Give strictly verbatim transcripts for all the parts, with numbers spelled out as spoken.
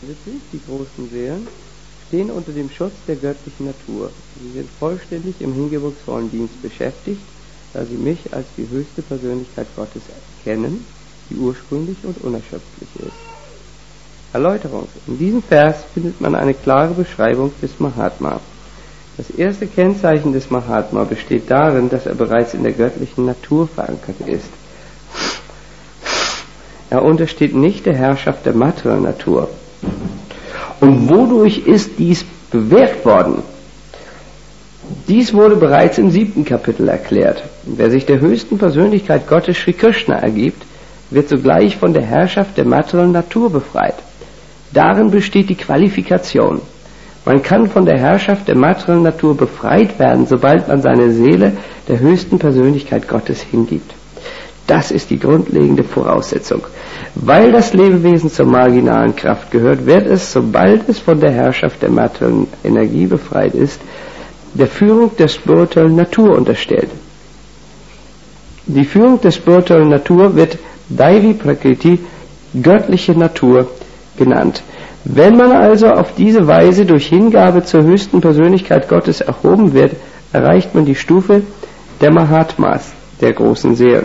Die großen Seelen stehen unter dem Schutz der göttlichen Natur. Sie sind vollständig im hingebungsvollen Dienst beschäftigt, da sie mich als die höchste Persönlichkeit Gottes erkennen, die ursprünglich und unerschöpflich ist. Erläuterung. In diesem Vers findet man eine klare Beschreibung des Mahatma. Das erste Kennzeichen des Mahatma besteht darin, dass er bereits in der göttlichen Natur verankert ist. Er untersteht nicht der Herrschaft der materiellen Natur. Und wodurch ist dies bewirkt worden? Dies wurde bereits im siebten Kapitel erklärt. Wer sich der höchsten Persönlichkeit Gottes Sri Krishna ergibt, wird sogleich von der Herrschaft der materiellen Natur befreit. Darin besteht die Qualifikation. Man kann von der Herrschaft der materiellen Natur befreit werden, sobald man seine Seele der höchsten Persönlichkeit Gottes hingibt. Das ist die grundlegende Voraussetzung. Weil das Lebewesen zur marginalen Kraft gehört, wird es, sobald es von der Herrschaft der materiellen Energie befreit ist, der Führung der spirituellen Natur unterstellt. Die Führung der spirituellen Natur wird Daivi Prakriti, göttliche Natur, genannt. Wenn man also auf diese Weise durch Hingabe zur höchsten Persönlichkeit Gottes erhoben wird, erreicht man die Stufe der Mahatmas, der großen Seelen.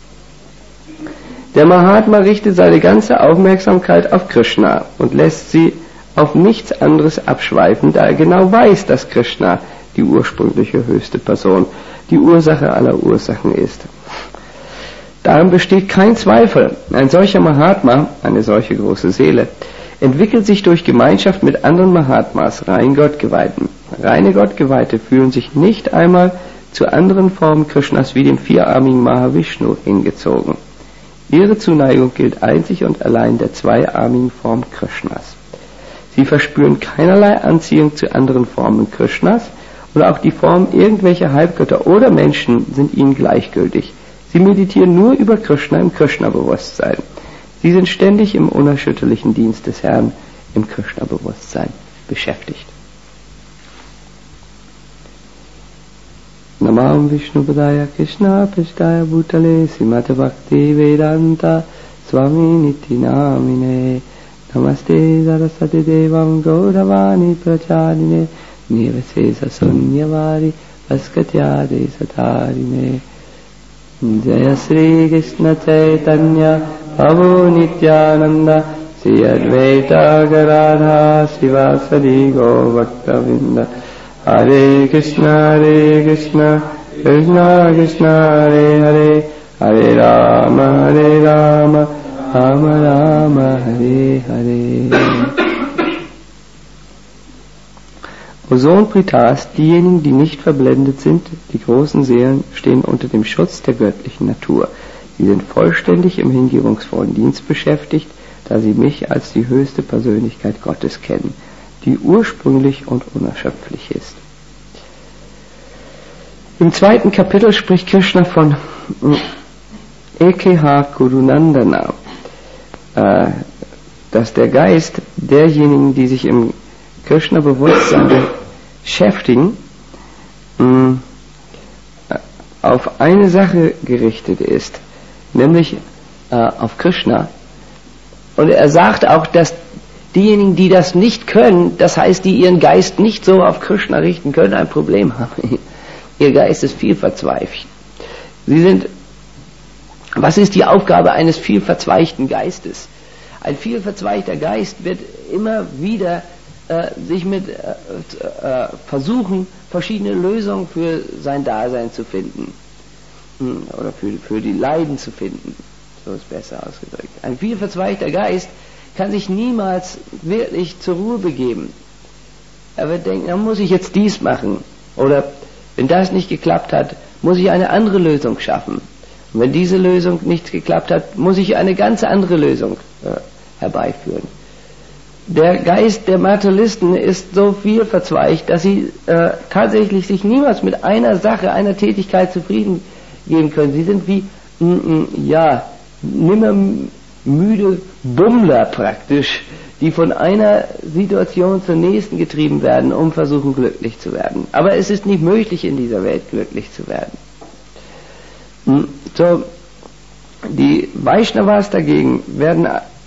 Der Mahatma richtet seine ganze Aufmerksamkeit auf Krishna und lässt sie auf nichts anderes abschweifen, da er genau weiß, dass Krishna die ursprüngliche höchste Person, die Ursache aller Ursachen ist. Darin besteht kein Zweifel. Ein solcher Mahatma, eine solche große Seele, entwickelt sich durch Gemeinschaft mit anderen Mahatmas, rein Gottgeweihten. Reine Gottgeweihte fühlen sich nicht einmal zu anderen Formen Krishnas wie dem vierarmigen Mahavishnu hingezogen. Ihre Zuneigung gilt einzig und allein der zweiarmigen Form Krishnas. Sie verspüren keinerlei Anziehung zu anderen Formen Krishnas und auch die Formen irgendwelcher Halbgötter oder Menschen sind ihnen gleichgültig. Sie meditieren nur über Krishna im Krishna-Bewusstsein. Sie sind ständig im unerschütterlichen Dienst des Herrn, im Krishna-Bewusstsein beschäftigt. Namam Vishnupadaya Krishna Prasthaya Bhutale Srimate Bhakti Vedanta Swami Niti Namine Namaste Saraswati Devam Gauravani Pracharine Nivasesa Sunyavari Vaskatyade Satarine Jaya Sri Krishna Chaitanya Prabhu Nityananda Sri Advaita Gadadhara Srivasadi Govaktavinda Hare Krishna Hare Krishna Krishna Krishna Hare Hare Hare Rama Hare Rama Rama Rama Hare Hare. O Sohn Pritas, diejenigen, die nicht verblendet sind, die großen Seelen, stehen unter dem Schutz der göttlichen Natur. Sie sind vollständig im hingebungsvollen Dienst beschäftigt, da sie mich als die höchste Persönlichkeit Gottes kennen, die ursprünglich und unerschöpflich ist. Im zweiten Kapitel spricht Krishna von Ekeha Kurunandana, äh, dass der Geist derjenigen, die sich im Krishna-Bewusstsein beschäftigen, mh, auf eine Sache gerichtet ist, nämlich äh, auf Krishna. Und er sagt auch, dass diejenigen, die das nicht können, das heißt, die ihren Geist nicht so auf Krishna richten können, ein Problem haben. Ihr Geist ist viel verzweigt. Sie sind, was ist die Aufgabe eines viel verzweigten Geistes? Ein viel verzweigter Geist wird immer wieder äh, sich mit äh, äh, versuchen, verschiedene Lösungen für sein Dasein zu finden. Hm, oder für, für die Leiden zu finden. So ist besser ausgedrückt. Ein viel verzweigter Geist kann sich niemals wirklich zur Ruhe begeben. Er wird denken, dann muss ich jetzt dies machen. Oder wenn das nicht geklappt hat, muss ich eine andere Lösung schaffen. Und wenn diese Lösung nicht geklappt hat, muss ich eine ganz andere Lösung äh, herbeiführen. Der Geist der Materialisten ist so viel verzweigt, dass sie äh, tatsächlich sich niemals mit einer Sache, einer Tätigkeit zufrieden geben können. Sie sind wie, mm, mm, ja, nimmer müde Bummler praktisch, die von einer Situation zur nächsten getrieben werden, um versuchen glücklich zu werden. Aber es ist nicht möglich, in dieser Welt glücklich zu werden. So, die Vaishnavas dagegen werden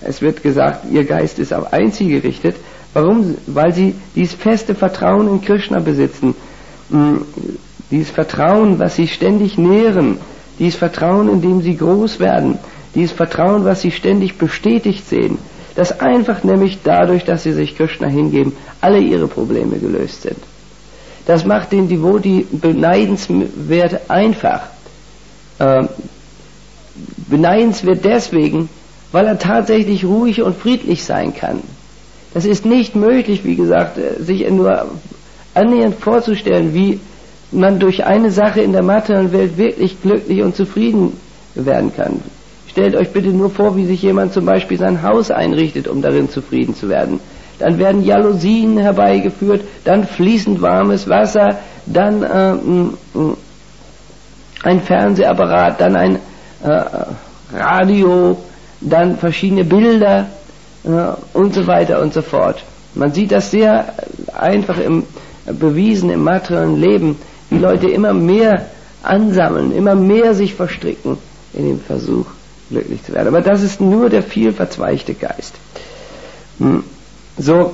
es wird gesagt, ihr Geist ist auf ein Ziel gerichtet. Warum? Weil sie dieses feste Vertrauen in Krishna besitzen. Dieses Vertrauen, was sie ständig nähren. Dieses Vertrauen, in dem sie groß werden. Dieses Vertrauen, was sie ständig bestätigt sehen. Dass einfach nämlich dadurch, dass sie sich Krishna hingeben, alle ihre Probleme gelöst sind. Das macht den Devotee beneidenswert einfach. Äh, beneidenswert deswegen, weil er tatsächlich ruhig und friedlich sein kann. Das ist nicht möglich, wie gesagt, sich nur annähernd vorzustellen, wie man durch eine Sache in der materiellen Welt wirklich glücklich und zufrieden werden kann. Stellt euch bitte nur vor, wie sich jemand zum Beispiel sein Haus einrichtet, um darin zufrieden zu werden. Dann werden Jalousien herbeigeführt, dann fließend warmes Wasser, dann äh, ein Fernsehapparat, dann ein äh, Radio, dann verschiedene Bilder äh, und so weiter und so fort. Man sieht das sehr einfach im, bewiesen im materiellen Leben, wie Leute immer mehr ansammeln, immer mehr sich verstricken in dem Versuch, glücklich zu werden. Aber das ist nur der viel verzweigte Geist. Hm. So,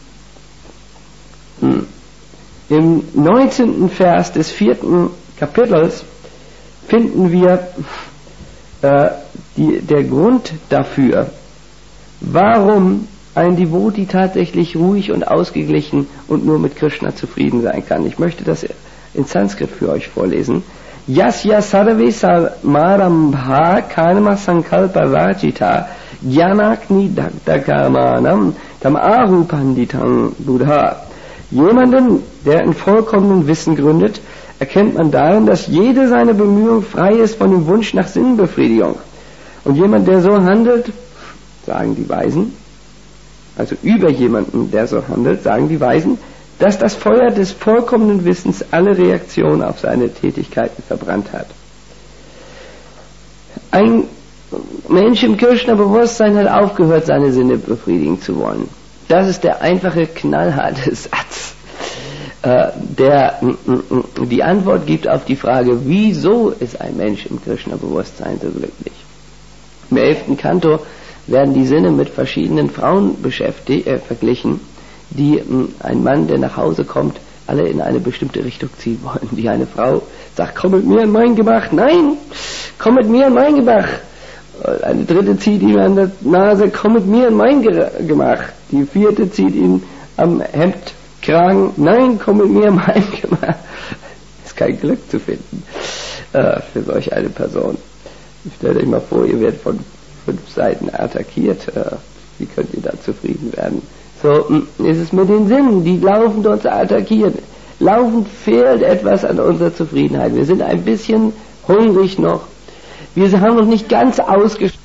hm. Im neunzehnten Vers des vierten Kapitels finden wir äh, die, der Grund dafür, warum ein Devotee tatsächlich ruhig und ausgeglichen und nur mit Krishna zufrieden sein kann. Ich möchte das in Sanskrit für euch vorlesen. Yasya sarve samarambha karma sankalpa rachita jnanakni dagdakarmanam tam ahu panditang buddha. Jemanden, der in vollkommenem Wissen gründet, erkennt man darin, dass jede seine Bemühung frei ist von dem Wunsch nach Sinnbefriedigung. Und jemand, der so handelt, sagen die Weisen, also über jemanden, der so handelt, sagen die Weisen, dass das Feuer des vollkommenen Wissens alle Reaktionen auf seine Tätigkeiten verbrannt hat. Ein Mensch im Krishna-Bewusstsein hat aufgehört, seine Sinne befriedigen zu wollen. Das ist der einfache, knallharte Satz, äh, der die Antwort gibt auf die Frage, wieso ist ein Mensch im Krishna-Bewusstsein so glücklich? Im elften Kanto werden die Sinne mit verschiedenen Frauen beschäftigt, äh, verglichen, die mh, ein Mann, der nach Hause kommt, alle in eine bestimmte Richtung ziehen wollen. Die eine Frau sagt, komm mit mir in mein Gemach. Nein, komm mit mir in mein Gemach. Eine dritte zieht ihn an der Nase, komm mit mir in mein Gemach. Die vierte zieht ihn am Hemdkragen, nein, komm mit mir in mein Gemach. Ist kein Glück zu finden äh, für solch eine Person. Stellt euch mal vor, ihr werdet von fünf Seiten attackiert. Äh, wie könnt ihr da zufrieden werden? So ist es mit den Sinnen, die laufend uns attackieren. Laufend fehlt etwas an unserer Zufriedenheit. Wir sind ein bisschen hungrig noch. Wir haben noch nicht ganz ausgeschöpft.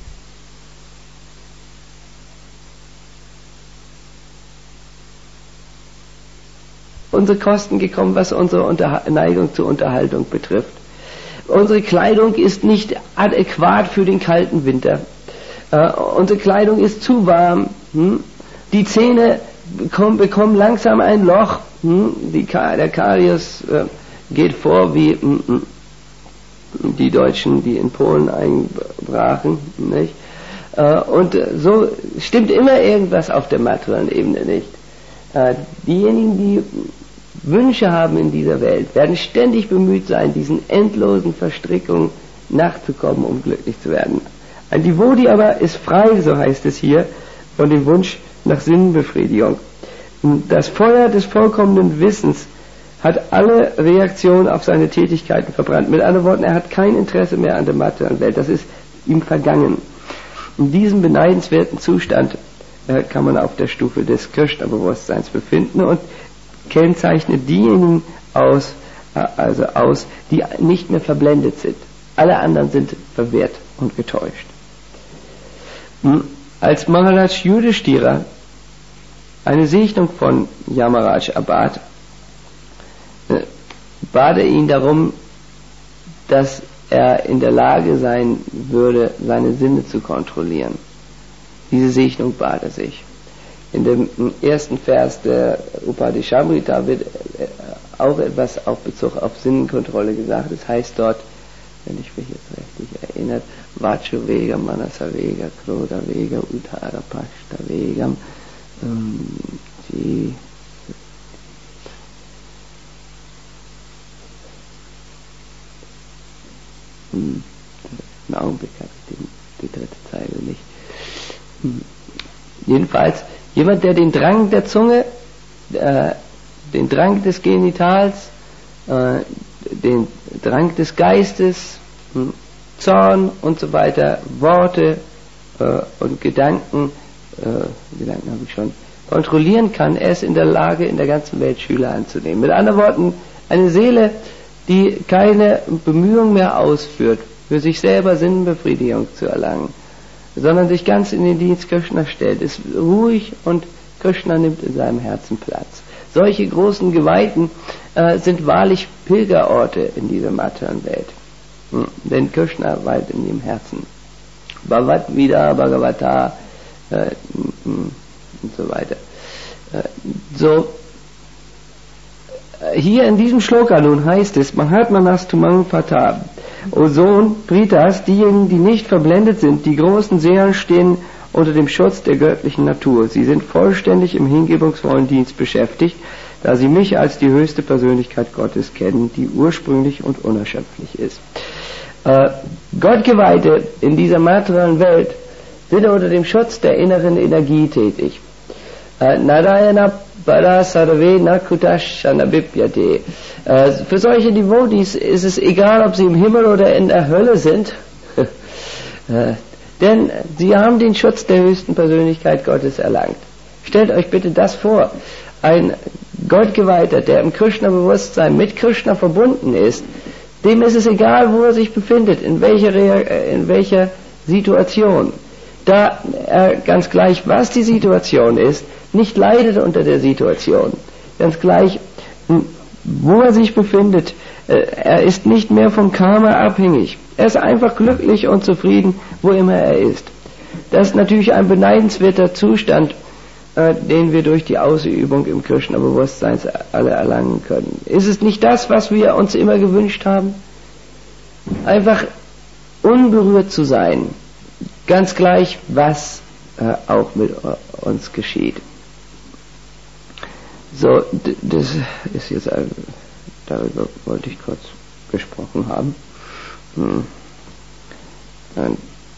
Unsere Kosten gekommen, was unsere Unterha- Neigung zur Unterhaltung betrifft. Unsere Kleidung ist nicht adäquat für den kalten Winter. Äh, unsere Kleidung ist zu warm. Hm? Die Zähne bekommen, bekommen langsam ein Loch. Hm? Die, der Karies äh, geht vor wie m, m, die Deutschen, die in Polen einbrachen. Nicht? Äh, und so stimmt immer irgendwas auf der materiellen Ebene nicht. Äh, diejenigen, die Wünsche haben in dieser Welt, werden ständig bemüht sein, diesen endlosen Verstrickungen nachzukommen, um glücklich zu werden. Ein Devotee aber ist frei, so heißt es hier, von dem Wunsch nach Sinnbefriedigung. Das Feuer des vollkommenen Wissens hat alle Reaktionen auf seine Tätigkeiten verbrannt. Mit anderen Worten, er hat kein Interesse mehr an der materiellen Welt. Das ist ihm vergangen. In diesem beneidenswerten Zustand äh, kann man auf der Stufe des Krishna-Bewusstseins befinden und kennzeichnet diejenigen aus, äh, also aus, die nicht mehr verblendet sind. Alle anderen sind verwirrt und getäuscht. Hm. Als Maharaj Yudhishthira eine Segnung von Yamaraj erbat, äh, bat er ihn darum, dass er in der Lage sein würde, seine Sinne zu kontrollieren. Diese Segnung bat er sich. In dem ersten Vers der Upadeshamrita wird auch etwas auf Bezug auf Sinnenkontrolle gesagt. Es heißt dort, wenn ich mich jetzt richtig erinnere, Vachu Vega, Manasa Vega, Krodha Vega, Uttara Pashta Vegam, ähm, die hm, im Augenblick habe ich die, die dritte Zeile nicht. Hm. Jedenfalls, jemand, der den Drang der Zunge, äh, den Drang des Genitals, äh, den Drang des Geistes, hm, Zorn und so weiter, Worte äh, und Gedanken, äh, Gedanken habe ich schon, kontrollieren kann, er ist in der Lage, in der ganzen Welt Schüler anzunehmen. Mit anderen Worten, eine Seele, die keine Bemühungen mehr ausführt, für sich selber Sinnbefriedigung zu erlangen, sondern sich ganz in den Dienst Krishna stellt, ist ruhig und Krishna nimmt in seinem Herzen Platz. Solche großen Geweihten äh, sind wahrlich Pilgerorte in dieser materiellen Welt. Hm. Denn Krishna weilt in ihrem Herzen. Bhavat Vida Bhagavata äh, und so weiter. Äh, so, äh, hier in diesem Shloka nun heißt es, Mahatmanastumang Pata, O Sohn Pritas, diejenigen, die nicht verblendet sind, die großen Seelen stehen unter dem Schutz der göttlichen Natur. Sie sind vollständig im hingebungsvollen Dienst beschäftigt, da sie mich als die höchste Persönlichkeit Gottes kennen, die ursprünglich und unerschöpflich ist. Äh, Gottgeweihte in dieser materiellen Welt sind unter dem Schutz der inneren Energie tätig. Äh, Narayana Para Sarve Nakutashana Bipyate. Äh, für solche Devotees ist es egal, ob sie im Himmel oder in der Hölle sind, äh, denn sie haben den Schutz der höchsten Persönlichkeit Gottes erlangt. Stellt euch bitte das vor, ein Gottgeweihter, der im Krishna-Bewusstsein mit Krishna verbunden ist, dem ist es egal, wo er sich befindet, in welcher, in welcher Situation. Da er ganz gleich, was die Situation ist, nicht leidet unter der Situation. Ganz gleich, wo er sich befindet, er ist nicht mehr vom Karma abhängig. Er ist einfach glücklich und zufrieden, wo immer er ist. Das ist natürlich ein beneidenswerter Zustand, äh, den wir durch die Ausübung im Krishna-Bewusstsein alle erlangen können. Ist es nicht das, was wir uns immer gewünscht haben? Einfach unberührt zu sein, ganz gleich, was äh, auch mit äh, uns geschieht. So, d- das ist jetzt, äh, darüber wollte ich kurz gesprochen haben. Hm. Und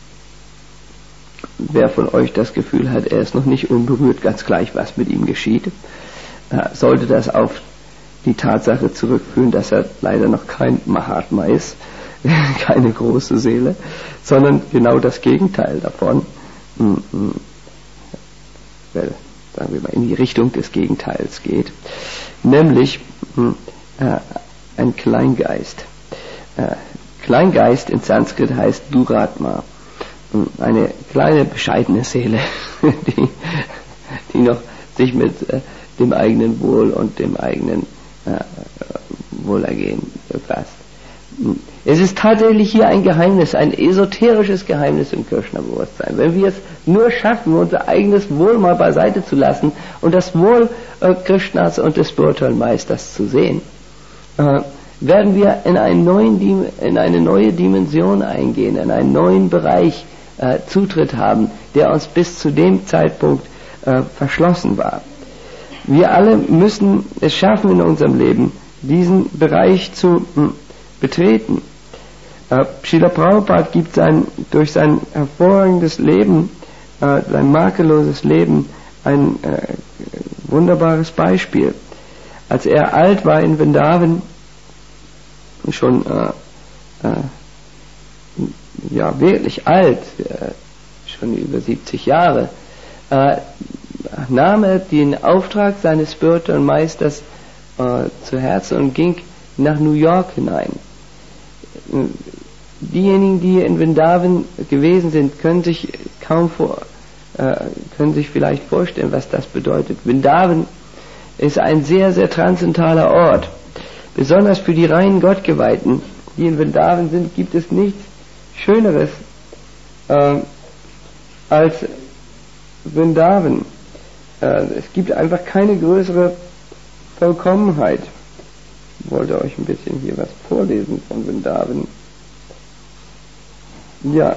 wer von euch das Gefühl hat, er ist noch nicht unberührt, ganz gleich, was mit ihm geschieht, äh, sollte das auf die Tatsache zurückführen, dass er leider noch kein Mahatma ist, keine große Seele, sondern genau das Gegenteil davon, hm, hm. Well, sagen wir mal, in die Richtung des Gegenteils geht, nämlich hm, äh, ein Kleingeist. Äh, Kleingeist in Sanskrit heißt Duratma. Eine kleine, bescheidene Seele, die, die noch sich mit äh, dem eigenen Wohl und dem eigenen äh, Wohlergehen befasst. Es ist tatsächlich hier ein Geheimnis, ein esoterisches Geheimnis im Krishna-Bewusstsein. Wenn wir es nur schaffen, unser eigenes Wohl mal beiseite zu lassen und das Wohl äh, Krishnas und des spirituellen Meisters zu sehen, äh, werden wir in, einen neuen, in eine neue Dimension eingehen, in einen neuen Bereich äh, Zutritt haben, der uns bis zu dem Zeitpunkt äh, verschlossen war. Wir alle müssen es schaffen in unserem Leben, diesen Bereich zu mh, betreten. Äh, Srila Prabhupada gibt sein, durch sein hervorragendes Leben, äh, sein makelloses Leben, ein äh, wunderbares Beispiel. Als er alt war in Vrindavan, schon äh, äh, ja wirklich alt, äh, schon über siebzig Jahre, äh, nahm er den Auftrag seines spirituellen Meisters äh, zu Herzen und ging nach New York hinein. Diejenigen, die in Vrindavan gewesen sind, können sich kaum vor, äh, können sich vielleicht vorstellen, was das bedeutet. Vrindavan ist ein sehr, sehr transzendentaler Ort. Besonders für die reinen Gottgeweihten, die in Vrindavan sind, gibt es nichts Schöneres äh, als Vrindavan. Äh, es gibt einfach keine größere Vollkommenheit. Ich wollte euch ein bisschen hier was vorlesen von Vrindavan. Ja.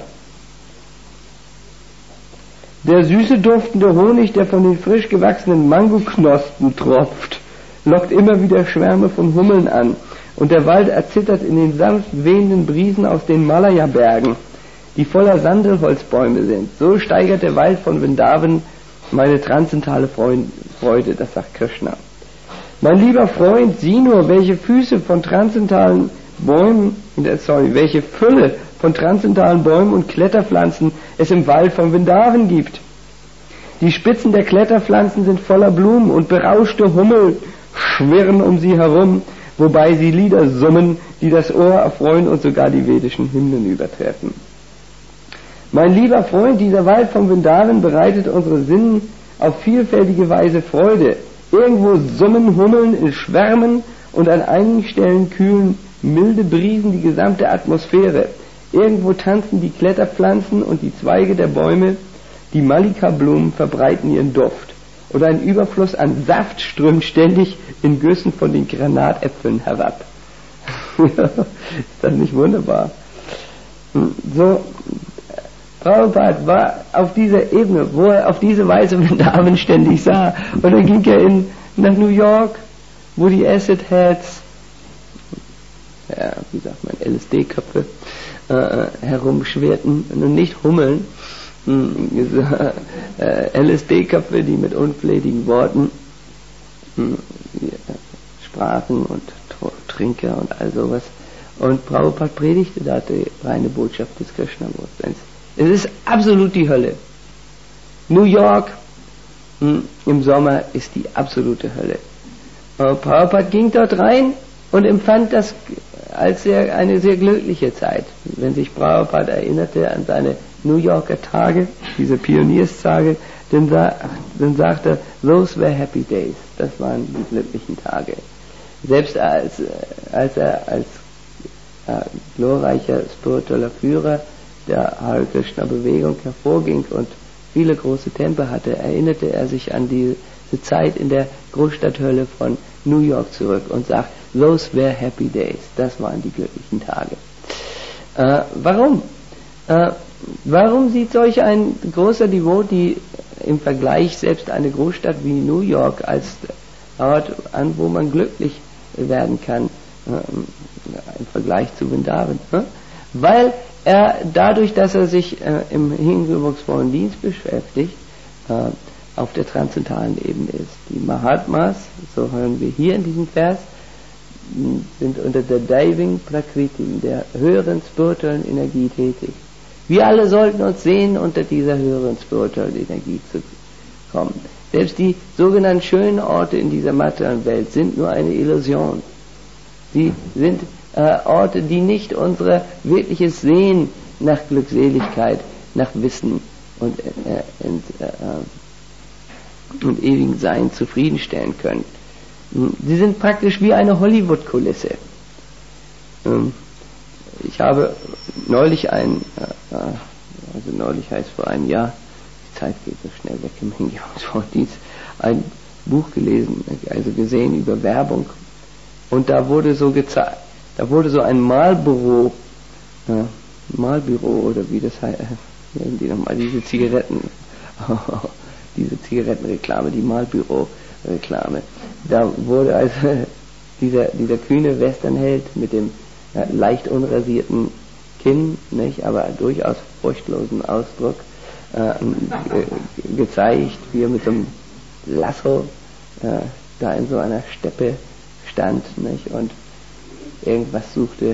Der süße duftende Honig, der von den frisch gewachsenen Mangoknospen tropft, lockt immer wieder Schwärme von Hummeln an. Und der Wald erzittert in den sanft wehenden Brisen aus den Himalaya-Bergen, die voller Sandelholzbäume sind. So steigert der Wald von Vrindavan meine transzendentale Freude, das sagt Krishna. Mein lieber Freund, sieh nur, welche Füße von transzendentalen Bäumen, sorry, welche Fülle von transzendentalen Bäumen und Kletterpflanzen es im Wald von Vrindavan gibt. Die Spitzen der Kletterpflanzen sind voller Blumen und berauschte Hummel schwirren um sie herum, wobei sie Lieder summen, die das Ohr erfreuen und sogar die vedischen Hymnen übertreffen. Mein lieber Freund, dieser Wald von Vrindavan bereitet unsere Sinnen auf vielfältige Weise Freude. Irgendwo summen Hummeln in Schwärmen und an einigen Stellen kühlen milde Brisen die gesamte Atmosphäre. Irgendwo tanzen die Kletterpflanzen und die Zweige der Bäume, die Mallika-Blumen verbreiten ihren Duft. Und ein Überfluss an Saft strömt ständig in Güssen von den Granatäpfeln herab. Ist das nicht wunderbar? So, Prabhupada war auf dieser Ebene, wo er auf diese Weise Vrindavan ständig sah. Und dann ging er in, nach New York, wo die Acid Heads, ja, wie sagt man, L S D-Köpfe äh, herumschwirrten und nicht Hummeln. äh, L S D-Köpfe, die mit unflätigen Worten äh, sprachen und Trinker und all sowas. Und Prabhupada predigte da die reine Botschaft des Krishna-Bewusstseins. Es ist absolut die Hölle. New York mh, im Sommer ist die absolute Hölle. Aber Prabhupada ging dort rein und empfand das als sehr, eine sehr glückliche Zeit. Wenn sich Prabhupada erinnerte an seine New Yorker Tage, diese Pionierstage, dann, sa- dann sagte er, those were happy days. Das waren die glücklichen Tage. Selbst als, als er als äh, glorreicher spiritueller Führer der Hare Krishna Bewegung hervorging und viele große Tempel hatte, erinnerte er sich an diese Zeit in der Großstadthölle von New York zurück und sagt, those were happy days. Das waren die glücklichen Tage. Äh, warum? Äh, warum sieht solch ein großer Devotee im Vergleich selbst eine Großstadt wie New York als Ort an, wo man glücklich werden kann, äh, im Vergleich zu Vrindavan? Äh? Weil er dadurch, dass er sich äh, im hingebungsvollen Dienst beschäftigt, äh, auf der transzendentalen Ebene ist. Die Mahatmas, so hören wir hier in diesem Vers, sind unter der Daiving Prakriti, der höheren spirituellen Energie tätig. Wir alle sollten uns sehen, unter dieser höheren spirituellen Energie zu kommen. Selbst die sogenannten schönen Orte in dieser materiellen Welt sind nur eine Illusion. Sie sind äh, Orte, die nicht unser wirkliches Sehen nach Glückseligkeit, nach Wissen und, äh, und, äh, und ewigen Sein zufriedenstellen können. Sie sind praktisch wie eine Hollywood-Kulisse. Ähm, ich habe neulich ein, äh, also neulich heißt vor einem Jahr, die Zeit geht so schnell weg im Hingebungsdienst, ein Buch gelesen, also gesehen über Werbung, und da wurde so gezeigt, da wurde so ein Malbüro, äh, Malbüro oder wie das heißt, nennen die nochmal, diese Zigaretten, diese Zigarettenreklame, die Malbüro-Reklame. Da wurde also dieser, dieser kühne Westernheld mit dem ja, leicht unrasierten Kinn, nicht, aber durchaus furchtlosen Ausdruck äh, ge- gezeigt, wie er mit so einem Lasso äh, da in so einer Steppe stand, nicht, und irgendwas suchte,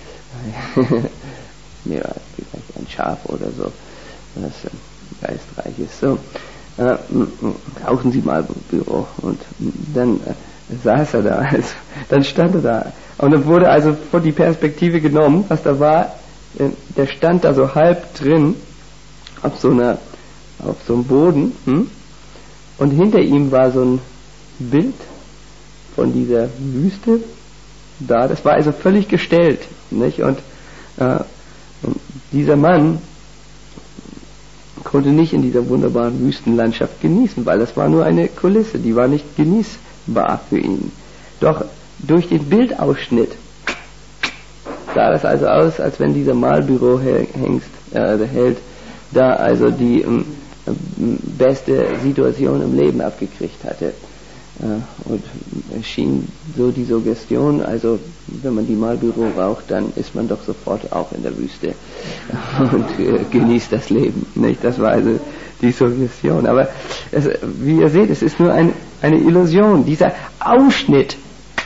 nee, vielleicht ein Schaf oder so, was äh, geistreich ist. So, äh, rauchen Sie mal Büro, und dann äh, saß er da, also, dann stand er da, und dann wurde also vor die Perspektive genommen, was da war, äh, der stand da so halb drin, auf so einer, auf so einem Boden, hm? Und hinter ihm war so ein Bild von dieser Wüste da, das war also völlig gestellt, nicht? Und, äh, und dieser Mann konnte nicht in dieser wunderbaren Wüstenlandschaft genießen, weil das war nur eine Kulisse, die war nicht genießbar für ihn. Doch durch den Bildausschnitt sah das also aus, als wenn dieser Malbüro-Hengst äh, der Held da also die ähm, beste Situation im Leben abgekriegt hatte. Äh, und es schien so die Suggestion, also wenn man die Marlboro raucht, dann ist man doch sofort auch in der Wüste und äh, genießt das Leben. Nicht? Das war also die Suggestion. Aber es, wie ihr seht, es ist nur ein, eine Illusion. Dieser Ausschnitt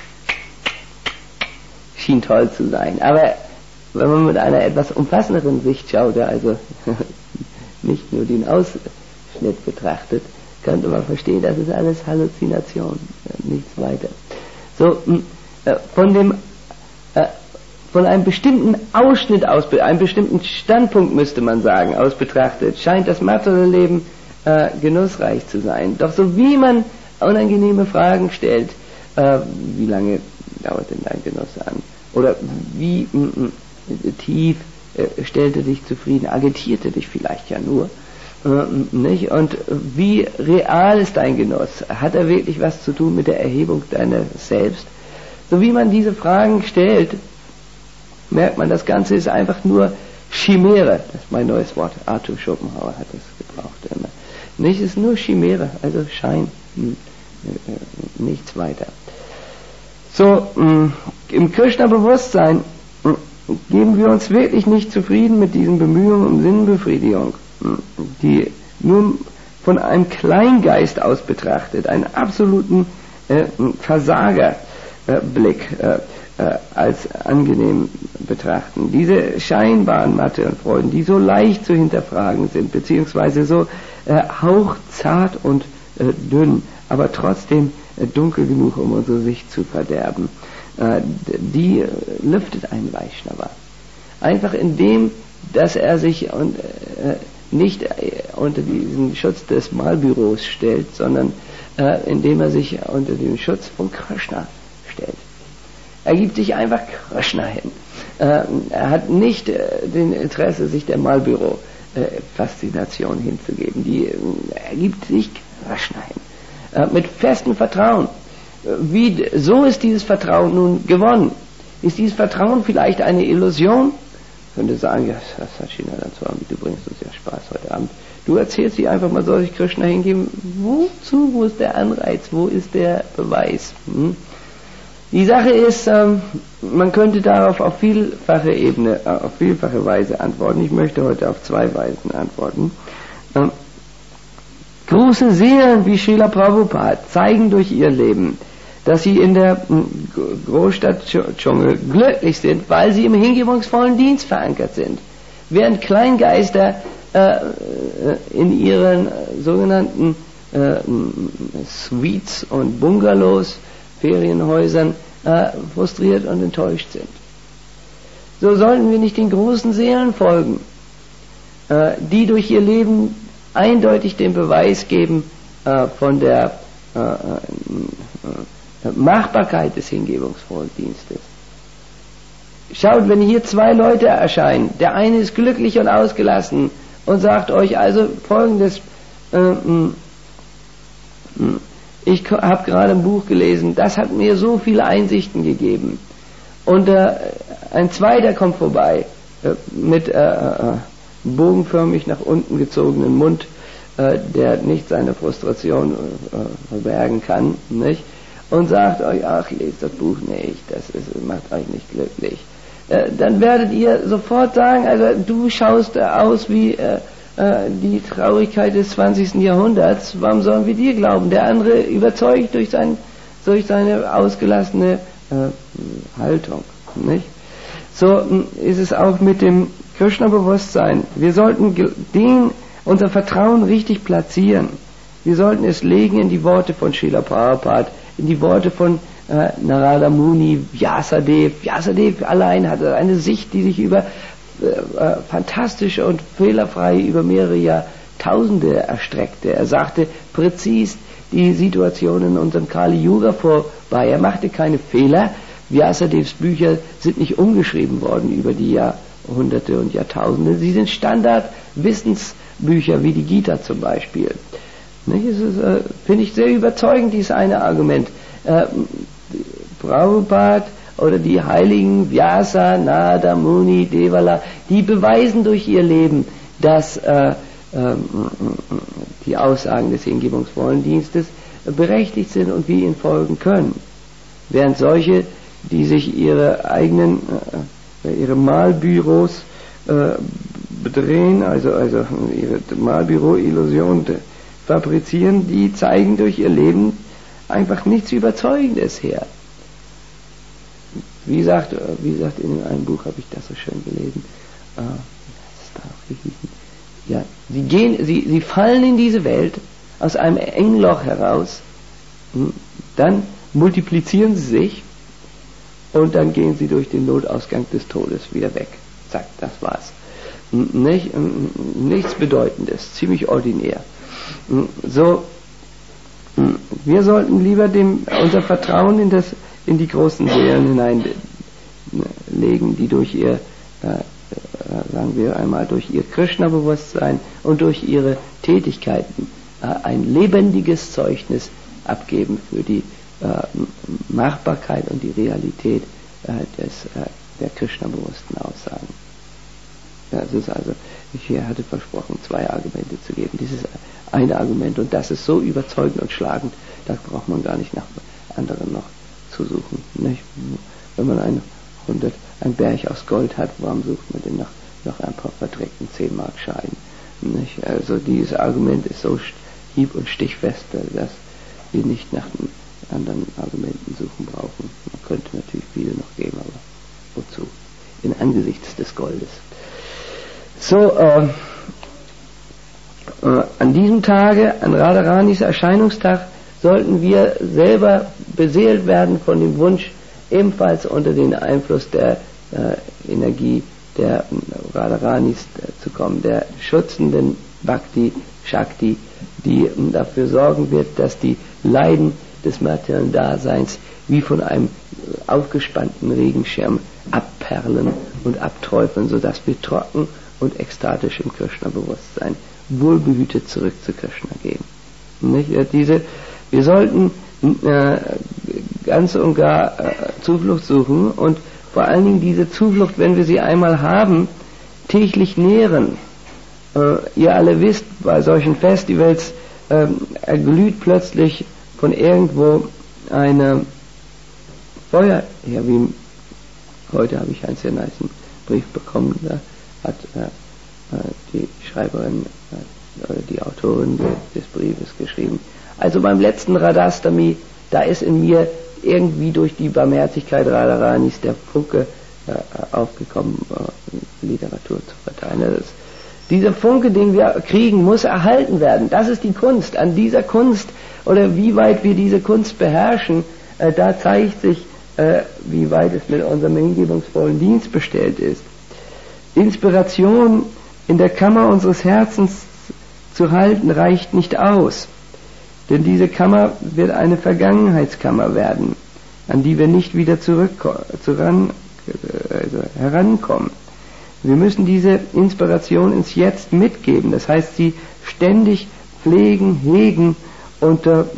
schien toll zu sein. Aber wenn man mit einer etwas umfassenderen Sicht schaute, also nicht nur den Ausschnitt betrachtet, könnte man verstehen, das ist alles Halluzination, nichts weiter. So, äh, von dem, äh, von einem bestimmten Ausschnitt aus, einem bestimmten Standpunkt müsste man sagen, aus betrachtet, scheint das materielle Leben äh, genussreich zu sein. Doch so wie man unangenehme Fragen stellt, äh, wie lange dauert denn dein Genuss an? Oder wie m, m, tief äh, stellte dich zufrieden, agitierte dich vielleicht ja nur, äh, nicht? Und wie real ist dein Genuss? Hat er wirklich was zu tun mit der Erhebung deiner selbst? So wie man diese Fragen stellt, merkt man, das Ganze ist einfach nur Chimäre. Das ist mein neues Wort. Arthur Schopenhauer hat das gebraucht immer. Nicht, es ist nur Chimäre, also Schein, hm, äh, nichts weiter. So, mh, im Krishna-Bewusstsein mh, geben wir uns wirklich nicht zufrieden mit diesen Bemühungen um Sinnbefriedigung, mh, die nur von einem Kleingeist aus betrachtet, einen absoluten äh, Versagerblick äh, äh, als angenehm betrachten. Diese scheinbaren materiellen Freuden, die so leicht zu hinterfragen sind, beziehungsweise so äh, hauchzart und äh, dünn, aber trotzdem dunkel genug, um unsere Sicht zu verderben, äh, die äh, lüftet ein Vaishnava. Einfach indem, dass er sich und, äh, nicht äh, unter diesen Schutz des Malbüros stellt, sondern äh, indem er sich unter den Schutz von Krishna stellt. Er gibt sich einfach Krishna hin. Äh, er hat nicht äh, den Interesse, sich der Malbüro-Faszination äh, hinzugeben. Die, äh, er gibt sich Krishna hin. Mit festem Vertrauen. Wie, so ist dieses Vertrauen nun gewonnen. Ist dieses Vertrauen vielleicht eine Illusion? Ich könnte sagen, ja, Sachina, du bringst uns ja Spaß heute Abend. Du erzählst dir einfach, man soll sich Krishna hingeben. Wozu? Wo ist der Anreiz? Wo ist der Beweis? Hm? Die Sache ist, ähm, man könnte darauf auf vielfache Ebene, auf vielfache Weise antworten. Ich möchte heute auf zwei Weisen antworten. Ähm, Große Seelen wie Srila Prabhupada zeigen durch ihr Leben, dass sie in der Großstadt-Dschungel glücklich sind, weil sie im hingebungsvollen Dienst verankert sind. Während Kleingeister äh, in ihren sogenannten äh, Suites und Bungalows, Ferienhäusern, äh, frustriert und enttäuscht sind. So sollten wir nicht den großen Seelen folgen, äh, die durch ihr Leben eindeutig den Beweis geben äh, von der äh, äh, Machbarkeit des hingebungsvollen Dienstes. Schaut, wenn hier zwei Leute erscheinen, der eine ist glücklich und ausgelassen und sagt euch also Folgendes, äh, mh, mh, ich habe gerade ein Buch gelesen, das hat mir so viele Einsichten gegeben. Und äh, ein zweiter kommt vorbei äh, mit äh, äh, bogenförmig nach unten gezogenen Mund, äh, der nicht seine Frustration äh, verbergen kann, nicht? Und sagt euch, ach, lest das Buch nicht, das ist, macht euch nicht glücklich. Äh, dann werdet ihr sofort sagen, also du schaust aus wie äh, äh, die Traurigkeit des zwanzigsten Jahrhunderts, warum sollen wir dir glauben? Der andere überzeugt durch, sein, durch seine ausgelassene äh, Haltung, nicht? So ist es auch mit dem Krishna-Bewusstsein. Wir sollten den, unser Vertrauen richtig platzieren. Wir sollten es legen in die Worte von Srila Prabhupada, in die Worte von äh, Narada Muni, Vyasadev. Vyasadev allein hatte eine Sicht, die sich über äh, fantastisch und fehlerfrei über mehrere Jahrtausende erstreckte. Er sagte präzis die Situation in unserem Kali Yuga vorbei. Er machte keine Fehler. Vyasadevs Bücher sind nicht umgeschrieben worden über die Jahrhunderte und Jahrtausende. Sie sind Standardwissensbücher wie die Gita zum Beispiel. Das äh, finde ich sehr überzeugend, dieses eine Argument. Äh, Prabhupada oder die heiligen Vyasa, Nada, Muni, Devala, die beweisen durch ihr Leben, dass äh, äh, die Aussagen des hingebungsvollen Dienstes berechtigt sind und wir ihnen folgen können. Während solche, die sich ihre eigenen, äh, ihre Malbüros äh, bedrehen, also, also ihre Malbüro-Illusion fabrizieren, die zeigen durch ihr Leben einfach nichts Überzeugendes her. Wie sagt, wie gesagt, in einem Buch habe ich das so schön gelesen, äh, das ist da ja, sie gehen, sie, sie fallen in diese Welt aus einem engen Loch heraus, dann multiplizieren sie sich und dann gehen sie durch den Notausgang des Todes wieder weg. Zack, das war's. Nicht, nichts Bedeutendes, ziemlich ordinär. So, wir sollten lieber dem, unser Vertrauen in, das, in die großen Seelen hineinlegen, die durch ihr, äh, sagen wir einmal, durch ihr Krishna-Bewusstsein und durch ihre Tätigkeiten äh, ein lebendiges Zeugnis abgeben für die äh, Machbarkeit und die Realität äh, des, äh, der Krishna-bewussten Aussagen. Das ist also, ich hatte versprochen, zwei Argumente zu geben. Dieses eine Argument, und das ist so überzeugend und schlagend, da braucht man gar nicht nach anderen noch zu suchen. Nicht? Wenn man ein, hundert, ein Berg aus Gold hat, warum sucht man denn nach, nach ein paar verdreckten zehn Mark Scheinen? Nicht? Also dieses Argument ist so hieb- und stichfest, dass wir nicht nach anderen Argumenten suchen brauchen. Man könnte natürlich viele noch geben, aber wozu? In Angesichts des Goldes. So, äh, äh, an diesem Tage, an Radharanis Erscheinungstag, sollten wir selber beseelt werden von dem Wunsch, ebenfalls unter den Einfluss der äh, Energie der äh, Radharanis äh, zu kommen, der schützenden Bhakti Shakti, die äh, dafür sorgen wird, dass die Leiden des materiellen Daseins wie von einem äh, aufgespannten Regenschirm abperlen und abträufeln, sodass wir trocken und ekstatisch im Krishna-Bewusstsein wohlbehütet zurück zu Krishna gehen. Nicht? Diese, wir sollten äh, ganz und gar äh, Zuflucht suchen und vor allen Dingen diese Zuflucht, wenn wir sie einmal haben, täglich nähren. Äh, ihr alle wisst, bei solchen Festivals äh, erglüht plötzlich von irgendwo eine Feuer her, wie heute habe ich einen sehr niceen Brief bekommen, da hat äh, die Schreiberin, äh, die Autorin des Briefes geschrieben. Also beim letzten Radhastami, da ist in mir irgendwie durch die Barmherzigkeit Radharanis der Funke äh, aufgekommen, äh, Literatur zu verteilen. Das ist, dieser Funke, den wir kriegen, muss erhalten werden. Das ist die Kunst. An dieser Kunst, oder wie weit wir diese Kunst beherrschen, äh, da zeigt sich, äh, wie weit es mit unserem hingebungsvollen Dienst bestellt ist. Inspiration in der Kammer unseres Herzens zu halten, reicht nicht aus. Denn diese Kammer wird eine Vergangenheitskammer werden, an die wir nicht wieder zurück, zuran, also herankommen. Wir müssen diese Inspiration ins Jetzt mitgeben, das heißt, sie ständig pflegen, hegen und äh,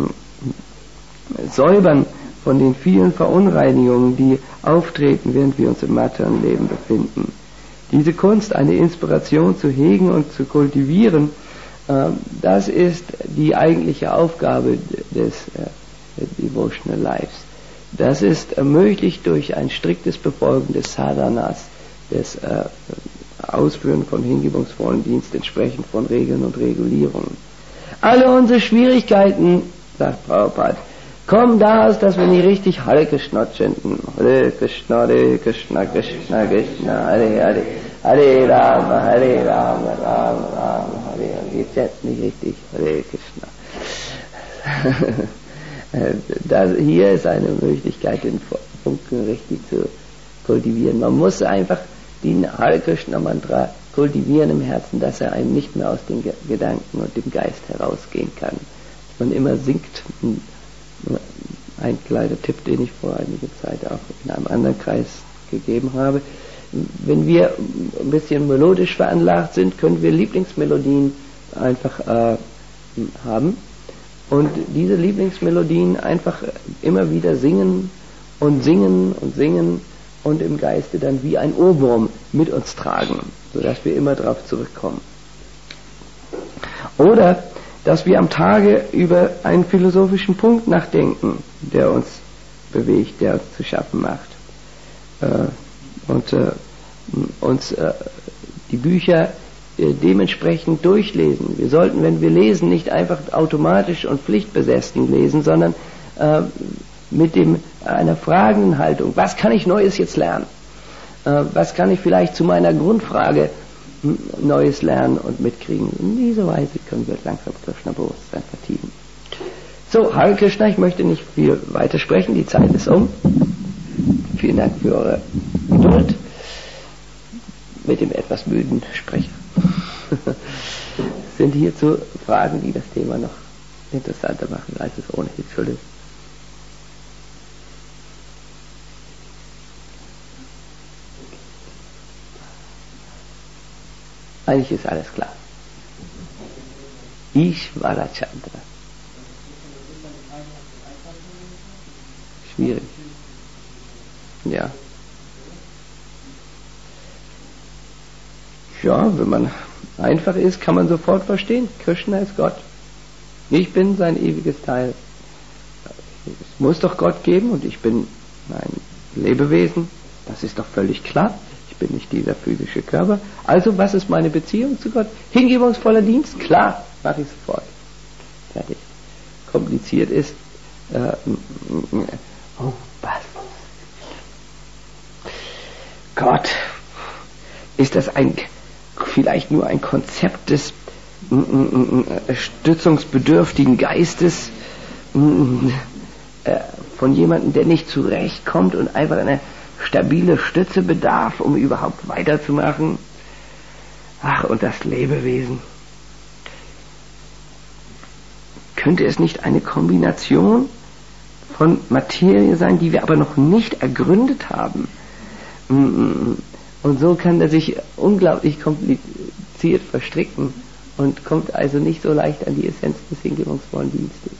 säubern von den vielen Verunreinigungen, die auftreten, während wir uns im materiellen Leben befinden. Diese Kunst, eine Inspiration zu hegen und zu kultivieren, äh, das ist die eigentliche Aufgabe des äh, Devotional Lives. Das ist ermöglicht durch ein striktes Befolgen des Sadhanas, des äh, Ausführen von hingebungsvollen Dienst entsprechend von Regeln und Regulierungen. Alle unsere Schwierigkeiten, sagt Prabhupada, kommen daraus, dass wir nicht richtig Hare Krishna chanten. Hare Krishna, Hare Krishna, Krishna Krishna, Hare Hare, Hare Rama, Hare Rama, Rama Rama, Hare Hare. Wir chanten nicht richtig Hare Krishna. Das, hier ist eine Möglichkeit, den Funken richtig zu kultivieren. Man muss einfach den Hare Krishna Mantra kultivieren im Herzen, dass er einem nicht mehr aus den Gedanken und dem Geist herausgehen kann. Dass man immer singt. Ein kleiner Tipp, den ich vor einiger Zeit auch in einem anderen Kreis gegeben habe. Wenn wir ein bisschen melodisch veranlagt sind, können wir Lieblingsmelodien einfach äh, haben und diese Lieblingsmelodien einfach immer wieder singen und singen und singen und im Geiste dann wie ein Ohrwurm mit uns tragen, sodass wir immer darauf zurückkommen. Oder dass wir am Tage über einen philosophischen Punkt nachdenken, der uns bewegt, der uns zu schaffen macht. Äh, und äh, uns äh, die Bücher äh, dementsprechend durchlesen. Wir sollten, wenn wir lesen, nicht einfach automatisch und pflichtbesessen lesen, sondern äh, mit dem, einer fragenden Haltung. Was kann ich Neues jetzt lernen? Äh, was kann ich vielleicht zu meiner Grundfrage Neues lernen und mitkriegen? In dieser Weise können wir langsam Krishna-Bewusstsein vertiefen. So, Hare Krishna, ich möchte nicht viel weiter sprechen, die Zeit ist um. Vielen Dank für eure Geduld mit dem etwas müden Sprecher. Sind hierzu Fragen, die das Thema noch interessanter machen, als es ohnehin schon ist? Eigentlich ist alles klar. Ishvara Chandra. Schwierig. Ja. Ja, wenn man einfach ist, kann man sofort verstehen. Krishna ist Gott. Ich bin sein ewiges Teil. Es muss doch Gott geben und ich bin ein Lebewesen. Das ist doch völlig klar. Ich bin nicht dieser physische Körper. Also, was ist meine Beziehung zu Gott? Hingebungsvoller Dienst? Klar, mache ich sofort. Fertig. Kompliziert ist, äh, oh, was? Gott, ist das ein, vielleicht nur ein Konzept des äh, stützungsbedürftigen Geistes, äh, von jemandem, der nicht zurechtkommt und einfach eine stabile Stütze bedarf, um überhaupt weiterzumachen? Ach, und das Lebewesen. Könnte es nicht eine Kombination von Materie sein, die wir aber noch nicht ergründet haben? Und so kann er sich unglaublich kompliziert verstricken und kommt also nicht so leicht an die Essenz des hingebungsvollen Dienstes.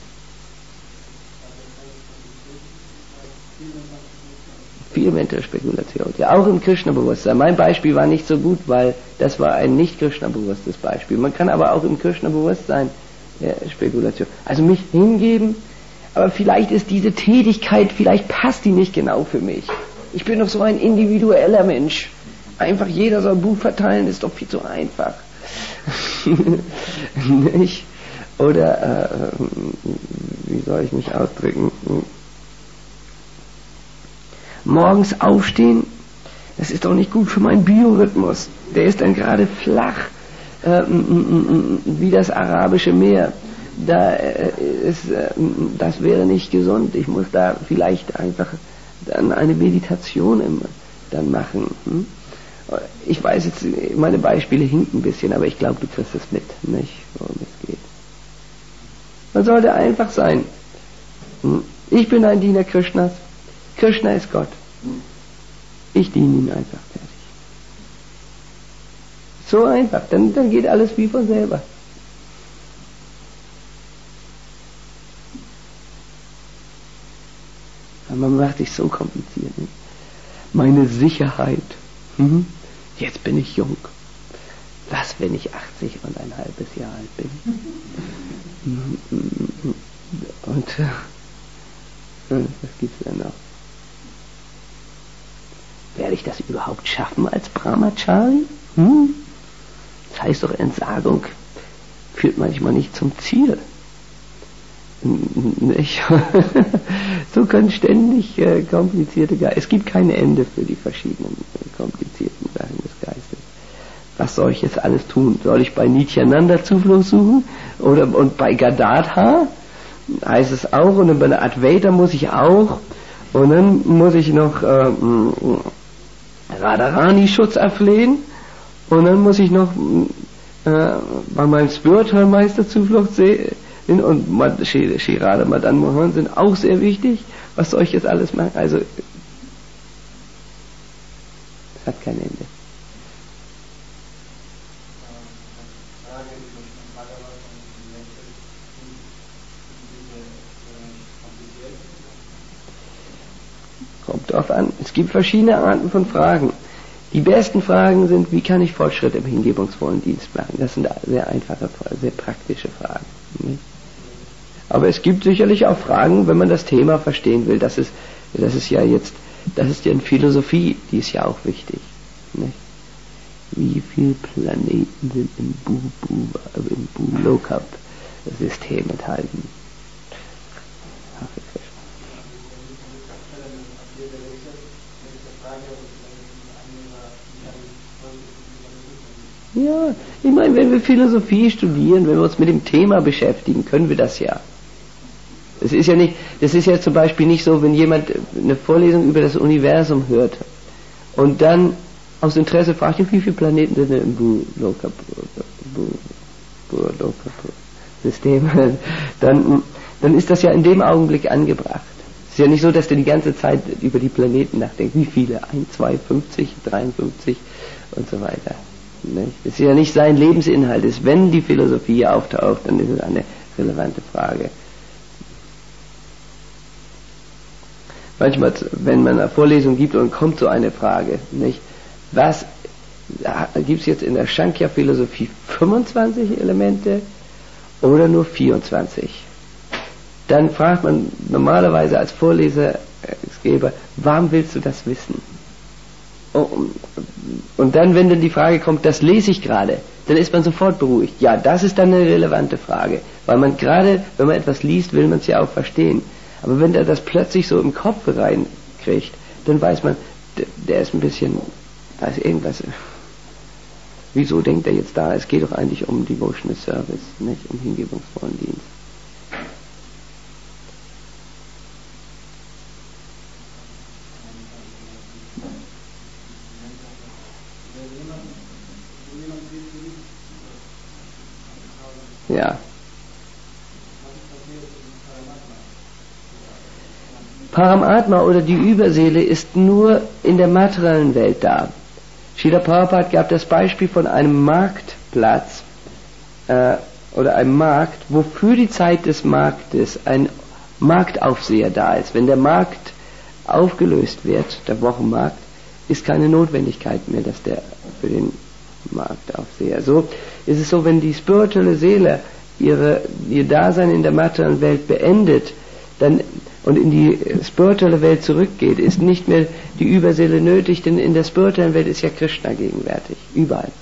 Viel mentale Spekulation. Ja, auch im Krishna-Bewusstsein. Mein Beispiel war nicht so gut, weil das war ein nicht Krishna-bewusstes Beispiel. Man kann aber auch im Krishna-Bewusstsein ja, Spekulation. Also mich hingeben, aber vielleicht ist diese Tätigkeit, vielleicht passt die nicht genau für mich. Ich bin doch so ein individueller Mensch. Einfach jeder soll ein Buch verteilen, ist doch viel zu einfach. Nicht? Oder, äh, wie soll ich mich ausdrücken? Morgens aufstehen, das ist doch nicht gut für meinen Biorhythmus. Der ist dann gerade flach, äh, wie das arabische Meer. Da äh, ist, äh, das wäre nicht gesund. Ich muss da vielleicht einfach dann eine Meditation immer dann machen. Hm? Ich weiß jetzt, meine Beispiele hinken ein bisschen, aber ich glaube, du kriegst es mit, nicht, worum es geht. Man sollte einfach sein. Hm? Ich bin ein Diener Krishnas. Krishna ist Gott. Ich diene ihm einfach fertig. So einfach, dann, dann geht alles wie von selber. Aber man macht sich so kompliziert. Ne? Meine Sicherheit. Hm? Jetzt bin ich jung. Was, wenn ich achtzig und ein halbes Jahr alt bin? Und äh, was gibt's denn noch? Werde ich das überhaupt schaffen als Brahmachari? Hm? Das heißt doch, Entsagung führt manchmal nicht zum Ziel. Nicht? So können ständig äh, komplizierte Geister. Es gibt kein Ende für die verschiedenen äh, komplizierten Sachen des Geistes. Was soll ich jetzt alles tun? Soll ich bei Nityananda Zuflucht suchen? Oder und bei Gadadhar heißt es auch, und bei der Advaita muss ich auch, und dann muss ich noch äh, Radharani Schutz erflehen, und dann muss ich noch äh, bei meinem Spiritual Meister Zuflucht sehen, und Shirada Madan Mohan sind auch sehr wichtig. Was soll ich jetzt alles machen? Also, es hat kein Ende. Kommt drauf an. Es gibt verschiedene Arten von Fragen. Die besten Fragen sind, wie kann ich Fortschritt im hingebungsvollen Dienst machen? Das sind sehr einfache, sehr praktische Fragen. Nicht? Aber es gibt sicherlich auch Fragen, wenn man das Thema verstehen will. Das ist, das ist ja jetzt, das ist ja in Philosophie, die ist ja auch wichtig. Nicht? Wie viele Planeten sind im Bu-Bu-Lokap-System enthalten? Ja, ich meine, wenn wir Philosophie studieren, wenn wir uns mit dem Thema beschäftigen, können wir das ja. Es ist ja nicht, das ist ja zum Beispiel nicht so, wenn jemand eine Vorlesung über das Universum hört und dann aus Interesse fragt, wie viele Planeten sind denn im Bu-Lokap-System, dann, dann ist das ja in dem Augenblick angebracht. Es ist ja nicht so, dass der die ganze Zeit über die Planeten nachdenkt. Wie viele? eins, zwei, fünfzig, dreiundfünfzig und so weiter. Das ist ja nicht sein Lebensinhalt. Ist, wenn die Philosophie auftaucht, dann ist es eine relevante Frage. Manchmal, wenn man eine Vorlesung gibt und kommt so eine Frage, nicht? Was gibt es jetzt in der Sankhya-Philosophie fünfundzwanzig Elemente oder nur vierundzwanzig? Dann fragt man normalerweise als Vorlesergeber, warum willst du das wissen? Und dann, wenn dann die Frage kommt, das lese ich gerade, dann ist man sofort beruhigt. Ja, das ist dann eine relevante Frage, weil man gerade, wenn man etwas liest, will man es ja auch verstehen. Aber wenn er das plötzlich so im Kopf reinkriegt, dann weiß man, der, der ist ein bisschen, da ist irgendwas. Wieso denkt er jetzt da? Es geht doch eigentlich um Devotional Service, nicht um hingebungsvollen Dienst. Ja. Paramatma oder die Überseele ist nur in der materiellen Welt da. Srila Prabhupada gab das Beispiel von einem Marktplatz äh, oder einem Markt, wo für die Zeit des Marktes ein Marktaufseher da ist. Wenn der Markt aufgelöst wird, der Wochenmarkt, ist keine Notwendigkeit mehr, dass der für den Marktaufseher. So ist es so, wenn die spirituelle Seele ihre, ihr Dasein in der materiellen Welt beendet, dann und in die spirituelle Welt zurückgeht, ist nicht mehr die Überseele nötig, denn in der spirituellen Welt ist ja Krishna gegenwärtig, überall.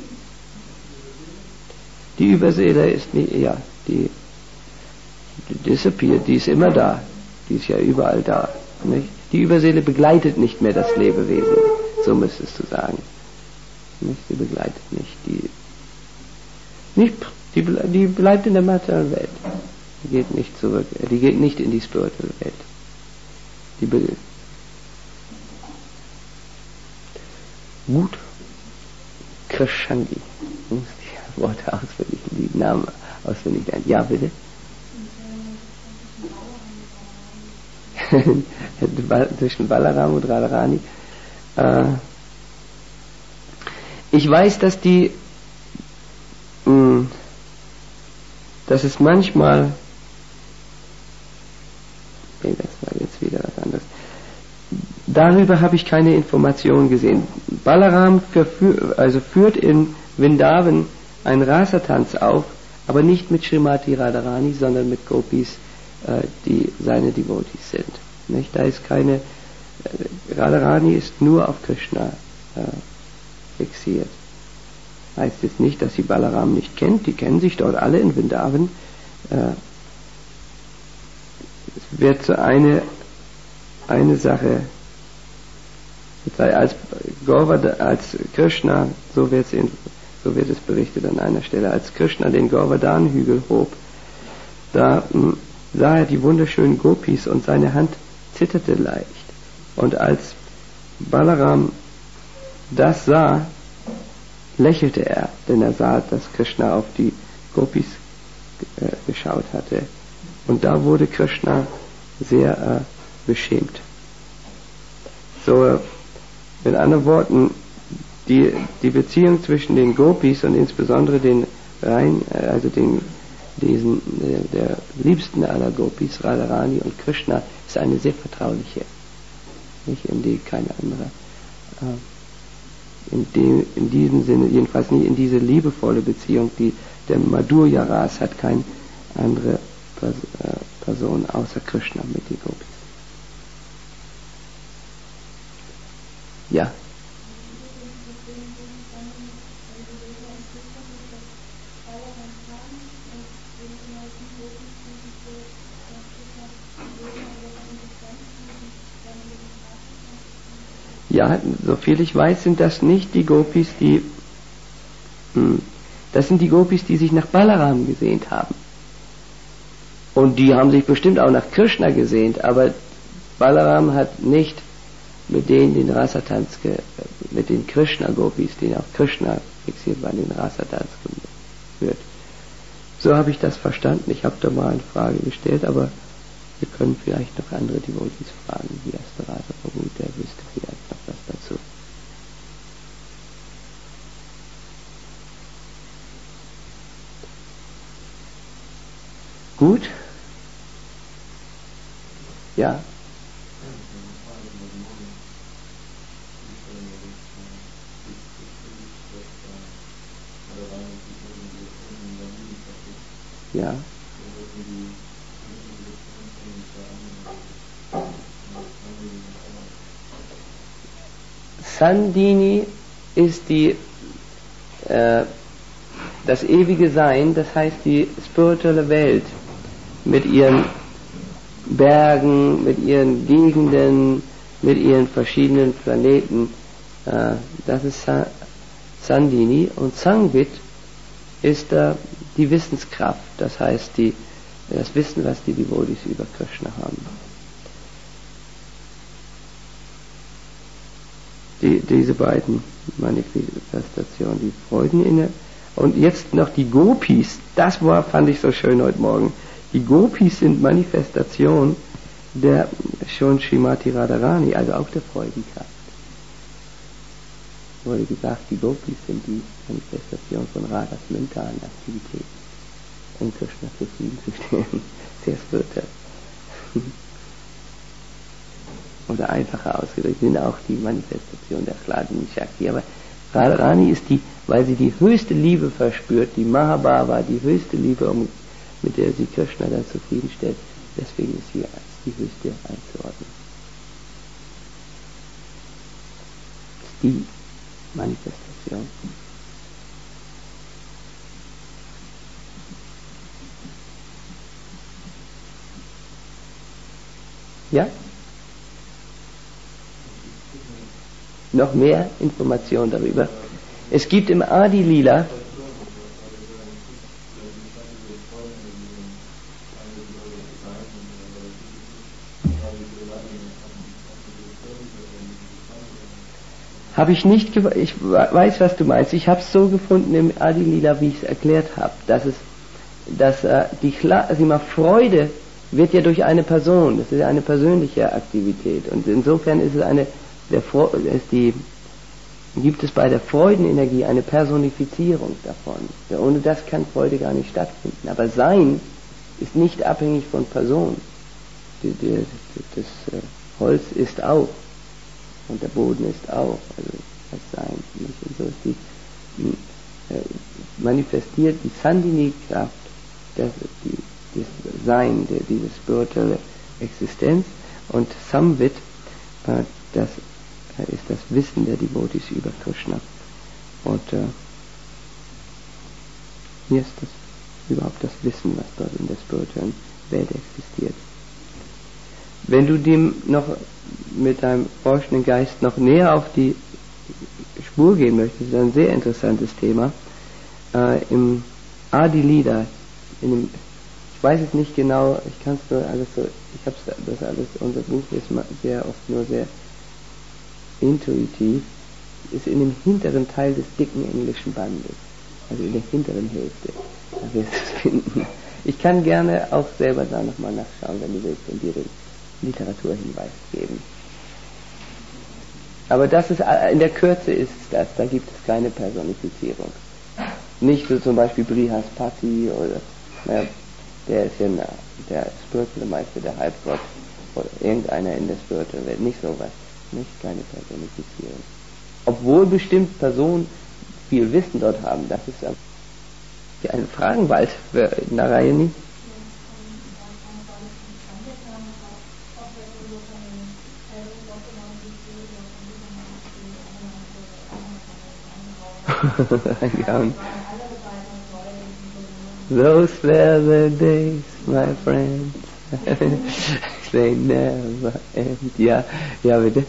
Die Überseele ist nicht, ja, die, die disappeared, die ist immer da, die ist ja überall da, nicht? Die Überseele begleitet nicht mehr das Lebewesen, so müsstest du sagen. Nicht, die begleitet nicht, die, nicht, die, die bleibt in der materiellen Welt. Die geht nicht zurück, die geht nicht in die spirituelle Welt. Die be Gut. Krishangi. Ich muss die Worte auswendig, die Namen auswendig lernen. Ja, bitte. Zwischen Balaram und Radharani. Äh, ich weiß, dass die mh, dass es manchmal nee, das war jetzt wieder was anderes. Darüber habe ich keine Informationen gesehen. Balaram verführ, also führt in Vrindavan einen Rasatanz auf, aber nicht mit Srimati Radharani, sondern mit Gopis, äh, die seine Devotees sind. Nicht? Da ist keine, äh, Radharani ist nur auf Krishna äh, fixiert. Heißt jetzt nicht, dass sie Balaram nicht kennt, die kennen sich dort alle in Vrindavan. Äh, es wird so eine, eine Sache, als, Govardhan, als Krishna, so, wird's in, so wird es berichtet an einer Stelle, als Krishna den Govardhan-Hügel hob, da mh, sah er die wunderschönen Gopis und seine Hand zitterte leicht. Und als Balaram das sah, lächelte er, denn er sah, dass Krishna auf die Gopis äh, geschaut hatte. Und da wurde Krishna sehr äh, beschämt. So, mit anderen Worten, die, die Beziehung zwischen den Gopis und insbesondere den rein, also den, diesen, der, der liebsten aller Gopis, Radharani und Krishna, ist eine sehr vertrauliche. nicht in die, keine andere, äh, in, dem, in diesem Sinne, jedenfalls nicht in diese liebevolle Beziehung, die der Madhurya Ras hat keine andere Pers äh, Person außer Krishna mit den Gopis. Ja. Ja, soviel ich weiß, sind das nicht die Gopis, die, hm, das sind die Gopis, die sich nach Balaram gesehnt haben. Und die haben sich bestimmt auch nach Krishna gesehnt, aber Balaram hat nicht mit denen den Rasatanz, mit den Krishna-Gopis, die auf Krishna fixiert waren, den Rasatanz geführt. So habe ich das verstanden. Ich habe da mal eine Frage gestellt, aber wir können vielleicht noch andere Devotees fragen, wie Astarata Prabhu, der wüsste vielleicht noch was dazu. Gut? Ja? Ja. Sandini ist die, äh, das ewige Sein, das heißt die spirituelle Welt mit ihren Bergen, mit ihren Gegenden, mit ihren verschiedenen Planeten. Äh, das ist Sa Sandini, und Sangvit ist äh, die Wissenskraft, das heißt die, das Wissen, was die Devotees über Krishna haben. Die, diese beiden Manifestationen, die Freuden inne. Und jetzt noch die Gopis, das war, fand ich so schön heute Morgen. Die Gopis sind Manifestation der schon Srimati Radharani, also auch der Freudenkraft. Wurde gesagt, die Gopis sind die Manifestation von Radhas mentalen Aktivität, um Krishna zufriedenzustellen. Sehr spirituell. Oder einfacher ausgedrückt, sind auch die Manifestation der Hladini Shakti. Aber Radharani ist die, weil sie die höchste Liebe verspürt, die Mahabhava, die höchste Liebe, um, mit der sie Krishna dann zufriedenstellt. Deswegen ist sie als die höchste einzuordnen. Das ist die Manifestation. Ja? Noch mehr Informationen darüber. Es gibt im Adi Lila habe ich nicht, ich weiß, was du meinst. Ich habe es so gefunden im Adi Lila, wie ich es erklärt habe, dass es, dass äh, die also immer Freude wird ja durch eine Person. Das ist eine persönliche Aktivität, und insofern ist es eine Der, ist die, gibt es bei der Freudenenergie eine Personifizierung davon. Ja, ohne das kann Freude gar nicht stattfinden. Aber Sein ist nicht abhängig von Person. Die, die, das äh, Holz ist auch, und der Boden ist auch, also das Sein. Nicht? Und so ist die äh, manifestiert die Sandini-Kraft, das, die, das Sein, die, diese spirituelle Existenz, und Samvit, äh, das ist das Wissen der Devotees über Krishna. Und äh, hier ist das überhaupt das Wissen, was dort in der spirituellen Welt existiert. Wenn du dem noch mit deinem forschenden Geist noch näher auf die Spur gehen möchtest, ist ein sehr interessantes Thema. Äh, Im Adi Lila, in dem, ich weiß es nicht genau, ich kann es nur alles so, ich habe das alles, unser Buch ist sehr oft nur sehr intuitiv, ist in dem hinteren Teil des dicken englischen Bandes, also in der hinteren Hälfte. Da wirst du es finden. Ich kann gerne auch selber da nochmal nachschauen, wenn du willst, und dir den Literaturhinweis geben. Aber das ist, in der Kürze ist das, da gibt es keine Personifizierung. Nicht so zum Beispiel Brihaspati oder, naja, der ist ja der spirituelle Meister, der Halbgott, oder irgendeiner in der spirituellen Welt, nicht sowas. nicht keine Personifizierung. Obwohl bestimmt Personen viel Wissen dort haben, das ist ja ein Fragenwald in der Reihe nicht. Those were the days, my friends. They never end. Ja, ja bitte.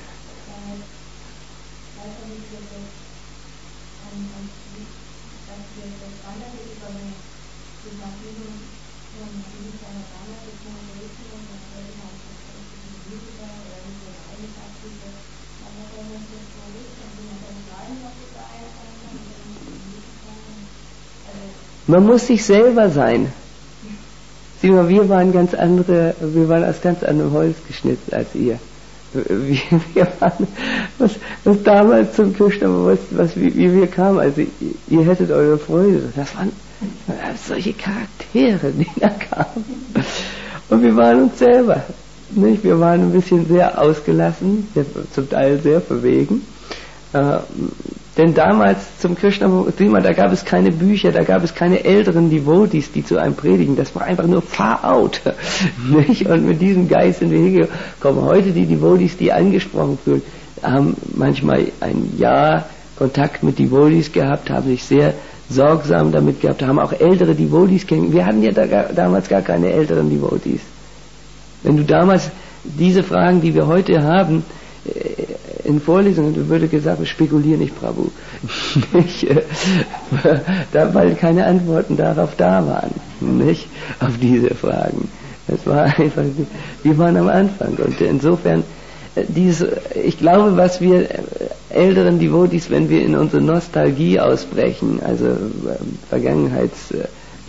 Man muss sich selber sein. Sieh mal, wir waren ganz andere, wir waren aus ganz anderem Holz geschnitzt als ihr. Wir, wir waren, was, was damals zum Krishna, was, was, wie, wie wir kamen, also ihr, ihr hättet eure Freude, das waren solche Charaktere, die da kamen. Und wir waren uns selber, nicht? Wir waren ein bisschen sehr ausgelassen, sehr, zum Teil sehr verwegen. Äh, Denn damals zum Krishna, sieh mal, da gab es keine Bücher, da gab es keine älteren Devotees, die zu einem predigen. Das war einfach nur far out. Nicht? Und mit diesem Geist sind wir hingekommen. Heute die Devotees, die angesprochen fühlen, haben manchmal ein Jahr Kontakt mit Devotees gehabt, haben sich sehr sorgsam damit gehabt, haben auch ältere Devotees kennengelernt. Wir hatten ja da gar, damals gar keine älteren Devotees. Wenn du damals diese Fragen, die wir heute haben, in Vorlesungen würde gesagt, spekulier nicht, Prabhu. nicht, äh, da, weil keine Antworten darauf da waren, nicht, auf diese Fragen. Das war einfach, wir waren am Anfang und insofern, äh, dieses, ich glaube, was wir äh, älteren Devotees, wenn wir in unsere Nostalgie ausbrechen, also äh, Vergangenheitslieberei,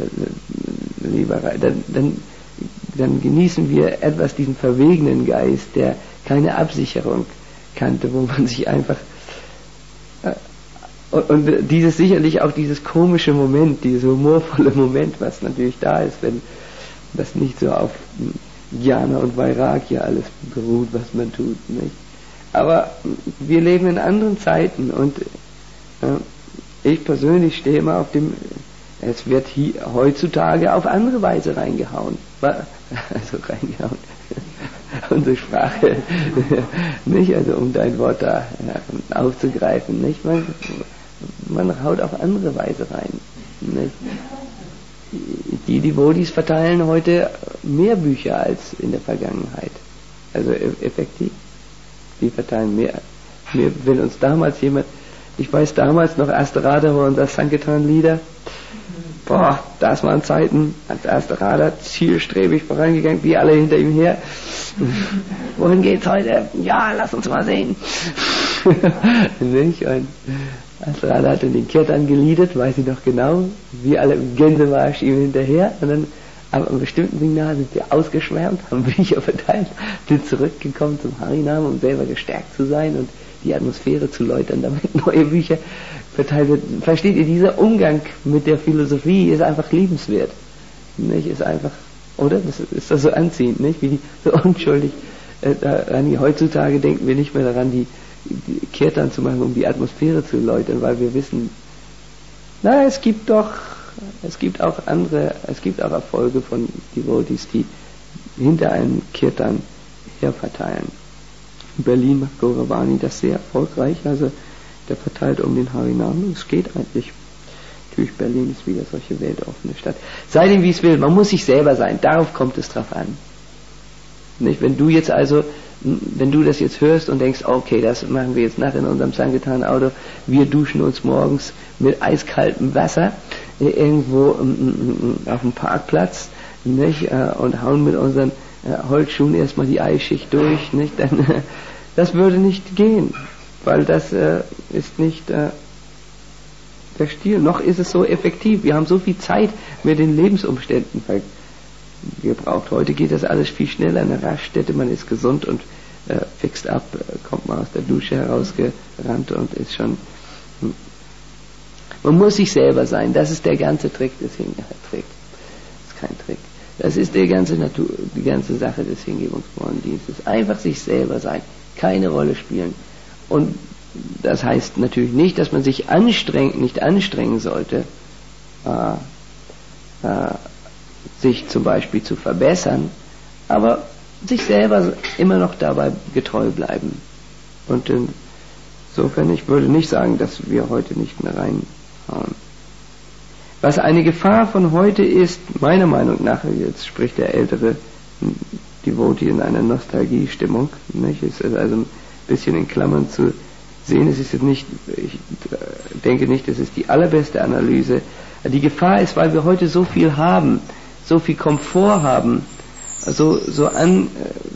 äh, dann, dann, dann genießen wir etwas diesen verwegenen Geist, der keine Absicherung kannte, wo man sich einfach äh, und, und dieses sicherlich auch dieses komische Moment, dieses humorvolle Moment, was natürlich da ist, wenn das nicht so auf Jnana und Vairagya alles beruht, was man tut, nicht? Aber wir leben in anderen Zeiten und äh, ich persönlich stehe immer auf dem, es wird hier, heutzutage auf andere Weise reingehauen, also reingehauen. Unsere Sprache, nicht, also um dein Wort da ja, aufzugreifen, nicht, man, man haut auf andere Weise rein, nicht. Die Devotees verteilen heute mehr Bücher als in der Vergangenheit, also effektiv, die verteilen mehr, mehr, wenn uns damals jemand, ich weiß damals noch, erste Radha war unser Sankirtan-Lieder. Boah, das waren Zeiten, als erster Radha zielstrebig vorangegangen, wir alle hinter ihm her. Wohin geht's heute? Ja, lass uns mal sehen. Nicht? Und erster Radha hat dann den Kirtan geliedet, weiß ich noch genau, wir alle im Gänsemarsch ihm hinterher. Und dann, aber an bestimmten Signalen sind wir ausgeschwärmt, haben Bücher verteilt, sind zurückgekommen zum Harinam, um selber gestärkt zu sein und die Atmosphäre zu läutern, damit neue Bücher verteilt wird. Versteht ihr, dieser Umgang mit der Philosophie ist einfach liebenswert. Nicht? Ist einfach, oder? Das ist das so anziehend, nicht? Wie die so unschuldig äh, daran, heutzutage denken wir nicht mehr daran, die, die Kirtan zu machen, um die Atmosphäre zu läutern, weil wir wissen, na, es gibt doch, es gibt auch andere, es gibt auch Erfolge von Devotees, die hinter einem Kirtan herverteilen. In Berlin macht Gauravani das sehr erfolgreich, also der verteilt um den Harinam, es geht eigentlich. Natürlich, Berlin ist wieder solche weltoffene Stadt. Sei dem wie es will, man muss sich selber sein, darauf kommt es drauf an. Nicht? Wenn du jetzt also, wenn du das jetzt hörst und denkst, okay, das machen wir jetzt nach in unserem Sankirtan-Auto, wir duschen uns morgens mit eiskaltem Wasser äh, irgendwo äh, auf dem Parkplatz, nicht? Äh, und hauen mit unseren äh, Holzschuhen erstmal die Eisschicht durch, nicht? Dann, äh, das würde nicht gehen, weil das äh, ist nicht äh, der Stil. Noch ist es so effektiv. Wir haben so viel Zeit mit den Lebensumständen gebraucht. Heute geht das alles viel schneller in der Raststätte. Man ist gesund und äh, fixt ab, äh, kommt mal aus der Dusche herausgerannt und ist schon. Hm. Man muss sich selber sein. Das ist der ganze Trick des Hingebungsdienstes. Trick. Das ist kein Trick. Das ist die ganze Natur, die ganze Sache des Hingebungsdienstes. Einfach sich selber sein. keine Rolle spielen. Und das heißt natürlich nicht, dass man sich anstrengt, nicht anstrengen sollte, äh, äh, sich zum Beispiel zu verbessern, aber sich selber immer noch dabei getreu bleiben. Und insofern, ich würde nicht sagen, dass wir heute nicht mehr reinhauen. Was eine Gefahr von heute ist, meiner Meinung nach, jetzt spricht der ältere Devotee in einer Nostalgiestimmung, nicht? Ist also ein bisschen in Klammern zu sehen, es ist jetzt nicht, ich denke nicht, es ist die allerbeste Analyse. Die Gefahr ist, weil wir heute so viel haben, so viel Komfort haben, so, so an,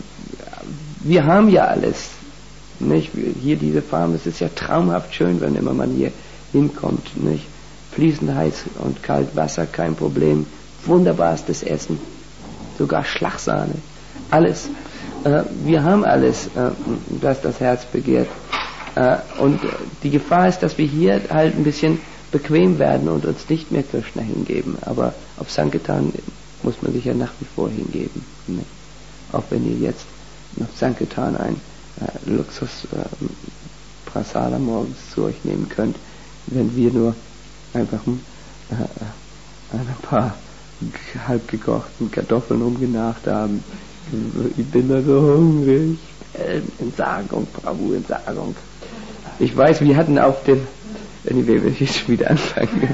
wir haben ja alles, nicht? Hier diese Farm, es ist ja traumhaft schön, wenn immer man hier hinkommt, nicht? Fließend heiß und kalt Wasser, kein Problem, wunderbarstes Essen, sogar Schlagsahne, alles. Äh, wir haben alles, äh, was das Herz begehrt. Äh, und die Gefahr ist, dass wir hier halt ein bisschen bequem werden und uns nicht mehr Krishna hingeben. Aber auf Sankirtan muss man sich ja nach wie vor hingeben. Ne? Auch wenn ihr jetzt auf Sankirtan ein äh, Luxus äh, Prasada morgens zu euch nehmen könnt, wenn wir nur einfach äh, ein paar halb gekochten Kartoffeln rumgenacht haben. Ich bin da so hungrig. Entsagung, Bravo, Entsagung. Ich weiß, wir hatten auf dem, anyway, will ich jetzt schon wieder anfangen.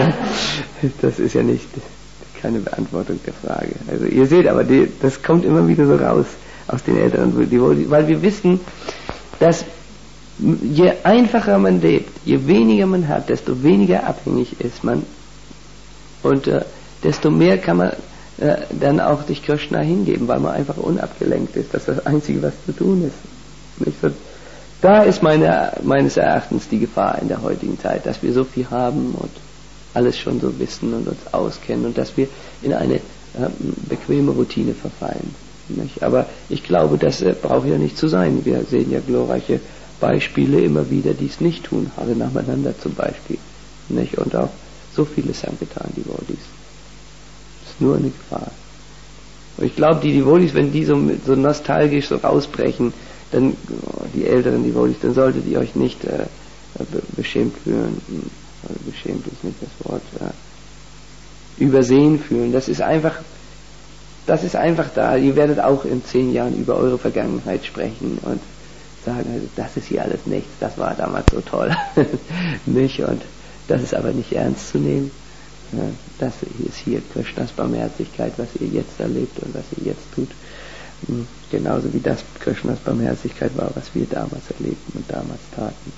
Das ist ja nicht keine Beantwortung der Frage. Also ihr seht aber, die, das kommt immer wieder so raus aus den Älteren, weil wir wissen, dass je einfacher man lebt, je weniger man hat, desto weniger abhängig ist man und äh, desto mehr kann man äh, dann auch sich Krishna hingeben, weil man einfach unabgelenkt ist. Das ist das Einzige, was zu tun ist. Nicht so, da ist meine, meines Erachtens die Gefahr in der heutigen Zeit, dass wir so viel haben und alles schon so wissen und uns auskennen und dass wir in eine äh, bequeme Routine verfallen. Nicht? Aber ich glaube, das äh, braucht ja nicht zu sein. Wir sehen ja glorreiche Beispiele immer wieder, die es nicht tun, alle nacheinander zum Beispiel. Nicht? Und auch so viele Sankirtan-Devotees. Das ist nur eine Gefahr. Und ich glaube, die Devotees, wenn die so, so nostalgisch so rausbrechen, dann, oh, die älteren Devotees, dann solltet ihr euch nicht äh, be beschämt fühlen. Also beschämt ist nicht das Wort. Äh, übersehen fühlen. Das ist einfach, das ist einfach da. Ihr werdet auch in zehn Jahren über eure Vergangenheit sprechen und sagen, also das ist hier alles nichts, das war damals so toll. Nicht? Und das ist aber nicht ernst zu nehmen. Ja, das ist hier Krishnas Barmherzigkeit, was ihr jetzt erlebt und was ihr jetzt tut. Genauso wie das Krishnas Barmherzigkeit war, was wir damals erlebten und damals taten.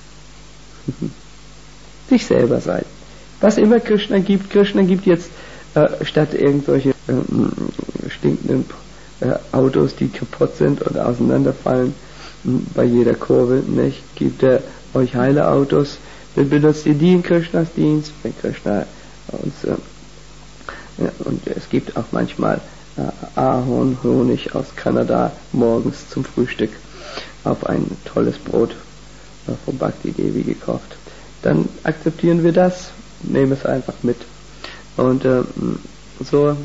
Sich selber sein. Was immer Krishna gibt, Krishna gibt jetzt äh, statt irgendwelche äh, stinkenden äh, Autos, die kaputt sind und auseinanderfallen, bei jeder Kurve, nicht? Gibt er euch heile Autos, dann benutzt ihr die in Krishnas Dienst, wenn Krishna uns, äh, ja, und es gibt auch manchmal äh, Ahornhonig aus Kanada morgens zum Frühstück auf ein tolles Brot äh, von Bhakti Devi gekocht. Dann akzeptieren wir das, nehmen es einfach mit und äh, so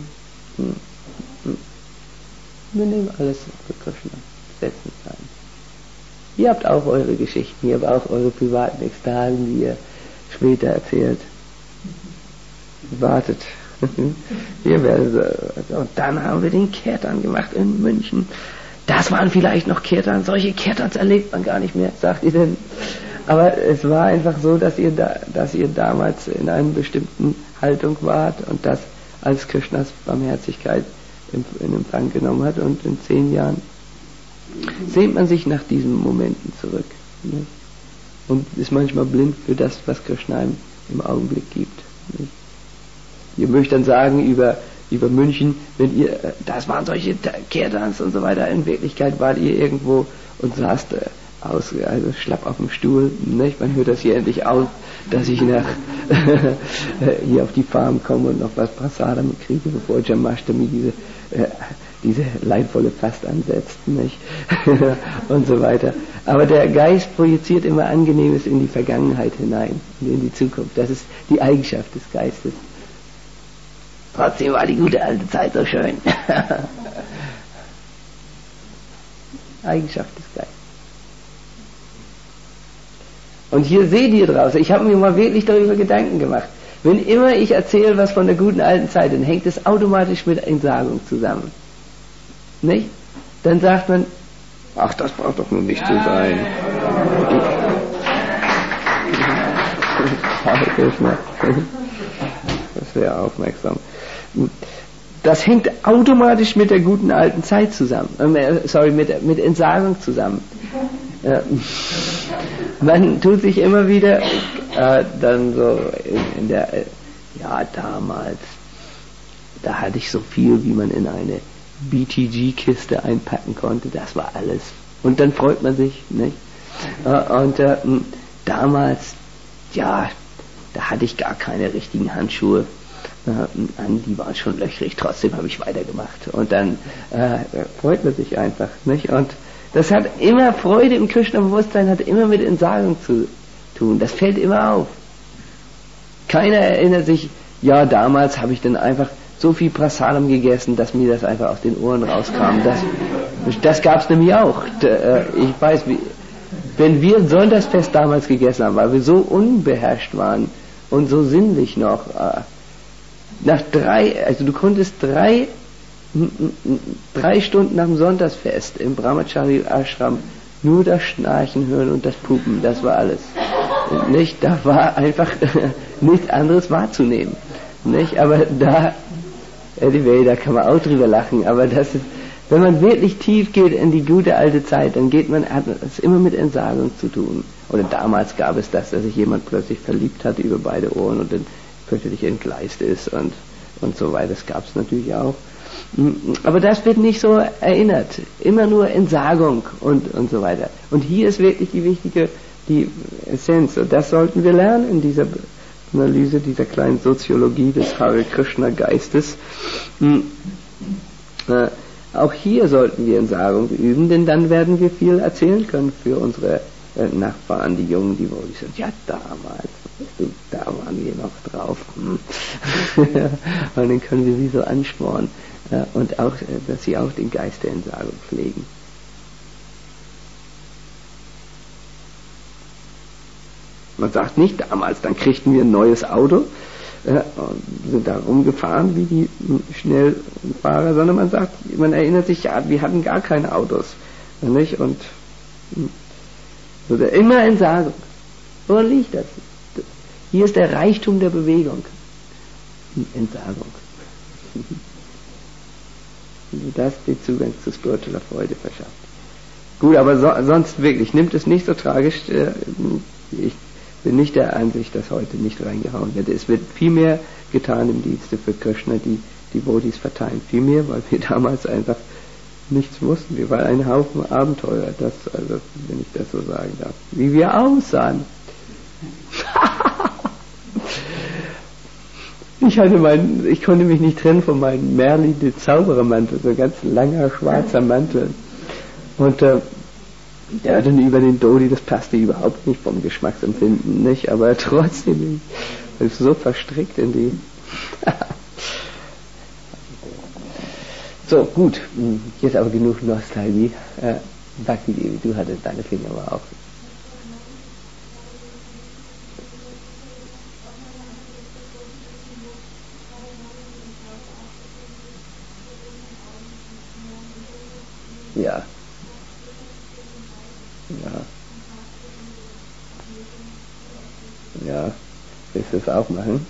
wir nehmen alles für Krishna, setzen es ein. Ihr habt auch eure Geschichten, ihr habt auch eure privaten Ekstasen, die ihr später erzählt. Wartet. Ihr werdet, und dann haben wir den Kirtan gemacht in München. Das waren vielleicht noch Kirtans, solche Kirtans erlebt man gar nicht mehr, sagt ihr denn. Aber es war einfach so, dass ihr da, dass ihr damals in einer bestimmten Haltung wart und das als Krishnas Barmherzigkeit in, in Empfang genommen hat und in zehn Jahren sehnt man sich nach diesen Momenten zurück, ne? Und ist manchmal blind für das, was Krishna im, im Augenblick gibt. Ne? Ihr mögt dann sagen über, über München, wenn ihr, das waren solche Kirtans und so weiter, in Wirklichkeit wart ihr irgendwo und saßt äh, aus, also schlapp auf dem Stuhl, nicht? Man hört das hier endlich auf, dass ich nach hier auf die Farm komme und noch was Prasadam kriege, bevor Jamashtami diese äh, diese leidvolle Fast ansetzt, nicht? Und so weiter. Aber der Geist projiziert immer Angenehmes in die Vergangenheit hinein und in die Zukunft. Das ist die Eigenschaft des Geistes. Trotzdem war die gute alte Zeit so schön. Eigenschaft des Geistes. Und hier seht ihr draus, ich habe mir mal wirklich darüber Gedanken gemacht. Wenn immer ich erzähle was von der guten alten Zeit, dann hängt es automatisch mit Entsagung zusammen. Nicht? Dann sagt man, ach, das braucht doch nun nicht zu sein. Das wäre aufmerksam. Das hängt automatisch mit der guten alten Zeit zusammen. Äh, sorry, mit, mit Entsagung zusammen. Äh, man tut sich immer wieder äh, dann so in, in der, äh, ja, damals, da hatte ich so viel, wie man in eine B T G-Kiste einpacken konnte, das war alles. Und dann freut man sich, nicht? Äh, und äh, damals, ja, da hatte ich gar keine richtigen Handschuhe äh, an, die waren schon löchrig, trotzdem habe ich weitergemacht. Und dann äh, freut man sich einfach, nicht? Und das hat immer, Freude im Krishna-Bewusstsein hat immer mit Entsagung zu tun. Das fällt immer auf. Keiner erinnert sich, ja, damals habe ich dann einfach so viel Prasadam gegessen, dass mir das einfach aus den Ohren rauskam. Das, das gab es nämlich auch. Ich weiß, wenn wir ein Sonntagsfest damals gegessen haben, weil wir so unbeherrscht waren und so sinnlich noch, nach drei, also du konntest drei drei Stunden nach dem Sonntagsfest im Brahmachari Ashram nur das Schnarchen hören und das Pupen, das war alles. Nicht? Da war einfach nichts anderes wahrzunehmen. Nicht? Aber da, anyway, da kann man auch drüber lachen, aber das ist, wenn man wirklich tief geht in die gute alte Zeit, dann geht man, hat es immer mit Entsagung zu tun. Oder damals gab es das, dass sich jemand plötzlich verliebt hatte über beide Ohren und dann fürchterlich entgleist ist und, und so weiter. Das gab es natürlich auch. Aber das wird nicht so erinnert. Immer nur Entsagung und, und so weiter. Und hier ist wirklich die wichtige, die Essenz. Und das sollten wir lernen in dieser Analyse, dieser kleinen Soziologie des Hare Krishna Geistes. Äh, auch hier sollten wir Entsagung üben, denn dann werden wir viel erzählen können für unsere äh, Nachbarn, die Jungen, die wo ich sagen, ja damals, du, da waren wir noch drauf. Und dann können wir sie so anspornen. Ja, und auch, dass sie auch den Geist der Entsagung pflegen. Man sagt nicht damals, dann kriegten wir ein neues Auto äh, und sind da rumgefahren wie die Schnellfahrer, sondern man sagt, man erinnert sich, ja, wir hatten gar keine Autos. Nicht? Und oder immer Entsagung. Woran liegt das? Hier ist der Reichtum der Bewegung. Entsagung. Das den Zugang zu spiritueller Freude verschafft. Gut, aber so, sonst wirklich, nimmt es nicht so tragisch. Äh, ich bin nicht der Ansicht, dass heute nicht reingehauen wird. Es wird viel mehr getan im Dienste für Krishna, die die Bodhis verteilen. Viel mehr, weil wir damals einfach nichts wussten. Wir waren ein Haufen Abenteurer, das, also, wenn ich das so sagen darf. Wie wir aussahen. Ich hatte meinen, ich konnte mich nicht trennen von meinem Merli, den Zauberermantel, so ein ganz langer schwarzer Mantel. Und äh, ja, dann über den Dodi, das passte überhaupt nicht vom Geschmacksempfinden, nicht, aber trotzdem ist so verstrickt in die. So, gut, jetzt aber genug Nostalgie. Äh, Bhakti Devi, du hattest deine Finger aber auch. Ja. Ja. Ja. Willst du es auch machen?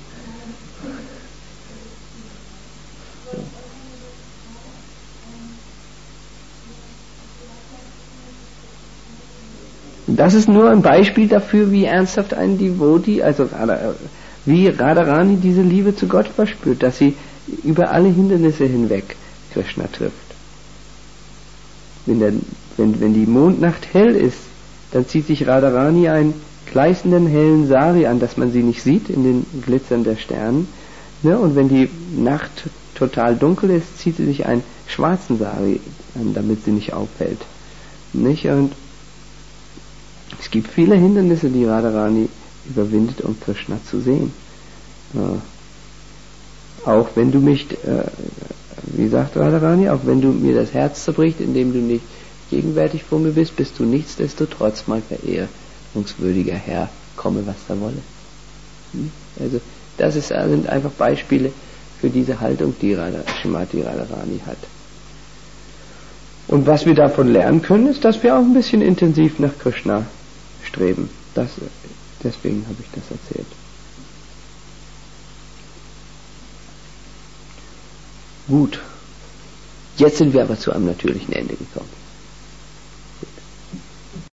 Das ist nur ein Beispiel dafür, wie ernsthaft ein Devotee, also wie Radharani diese Liebe zu Gott verspürt, dass sie über alle Hindernisse hinweg Krishna trifft. Wenn, der, wenn, wenn die Mondnacht hell ist, dann zieht sich Radharani einen gleißenden hellen Sari an, dass man sie nicht sieht in den Glitzern der Sterne. Ne? Und wenn die Nacht total dunkel ist, zieht sie sich einen schwarzen Sari an, damit sie nicht auffällt. Nicht? Und es gibt viele Hindernisse, die Radharani überwindet, um Krishna zu sehen. Ja. Auch wenn du mich, äh, wie sagt Radharani, auch wenn du mir das Herz zerbrichst, indem du nicht gegenwärtig vor mir bist, bist du nichtsdestotrotz mein Verehr, verehrungswürdiger Herr, komme was da wolle. Also das ist, sind einfach Beispiele für diese Haltung, die Srimati Radharani hat. Und was wir davon lernen können, ist, dass wir auch ein bisschen intensiv nach Krishna streben. Das, deswegen habe ich das erzählt. Gut. Jetzt sind wir aber zu einem natürlichen Ende gekommen.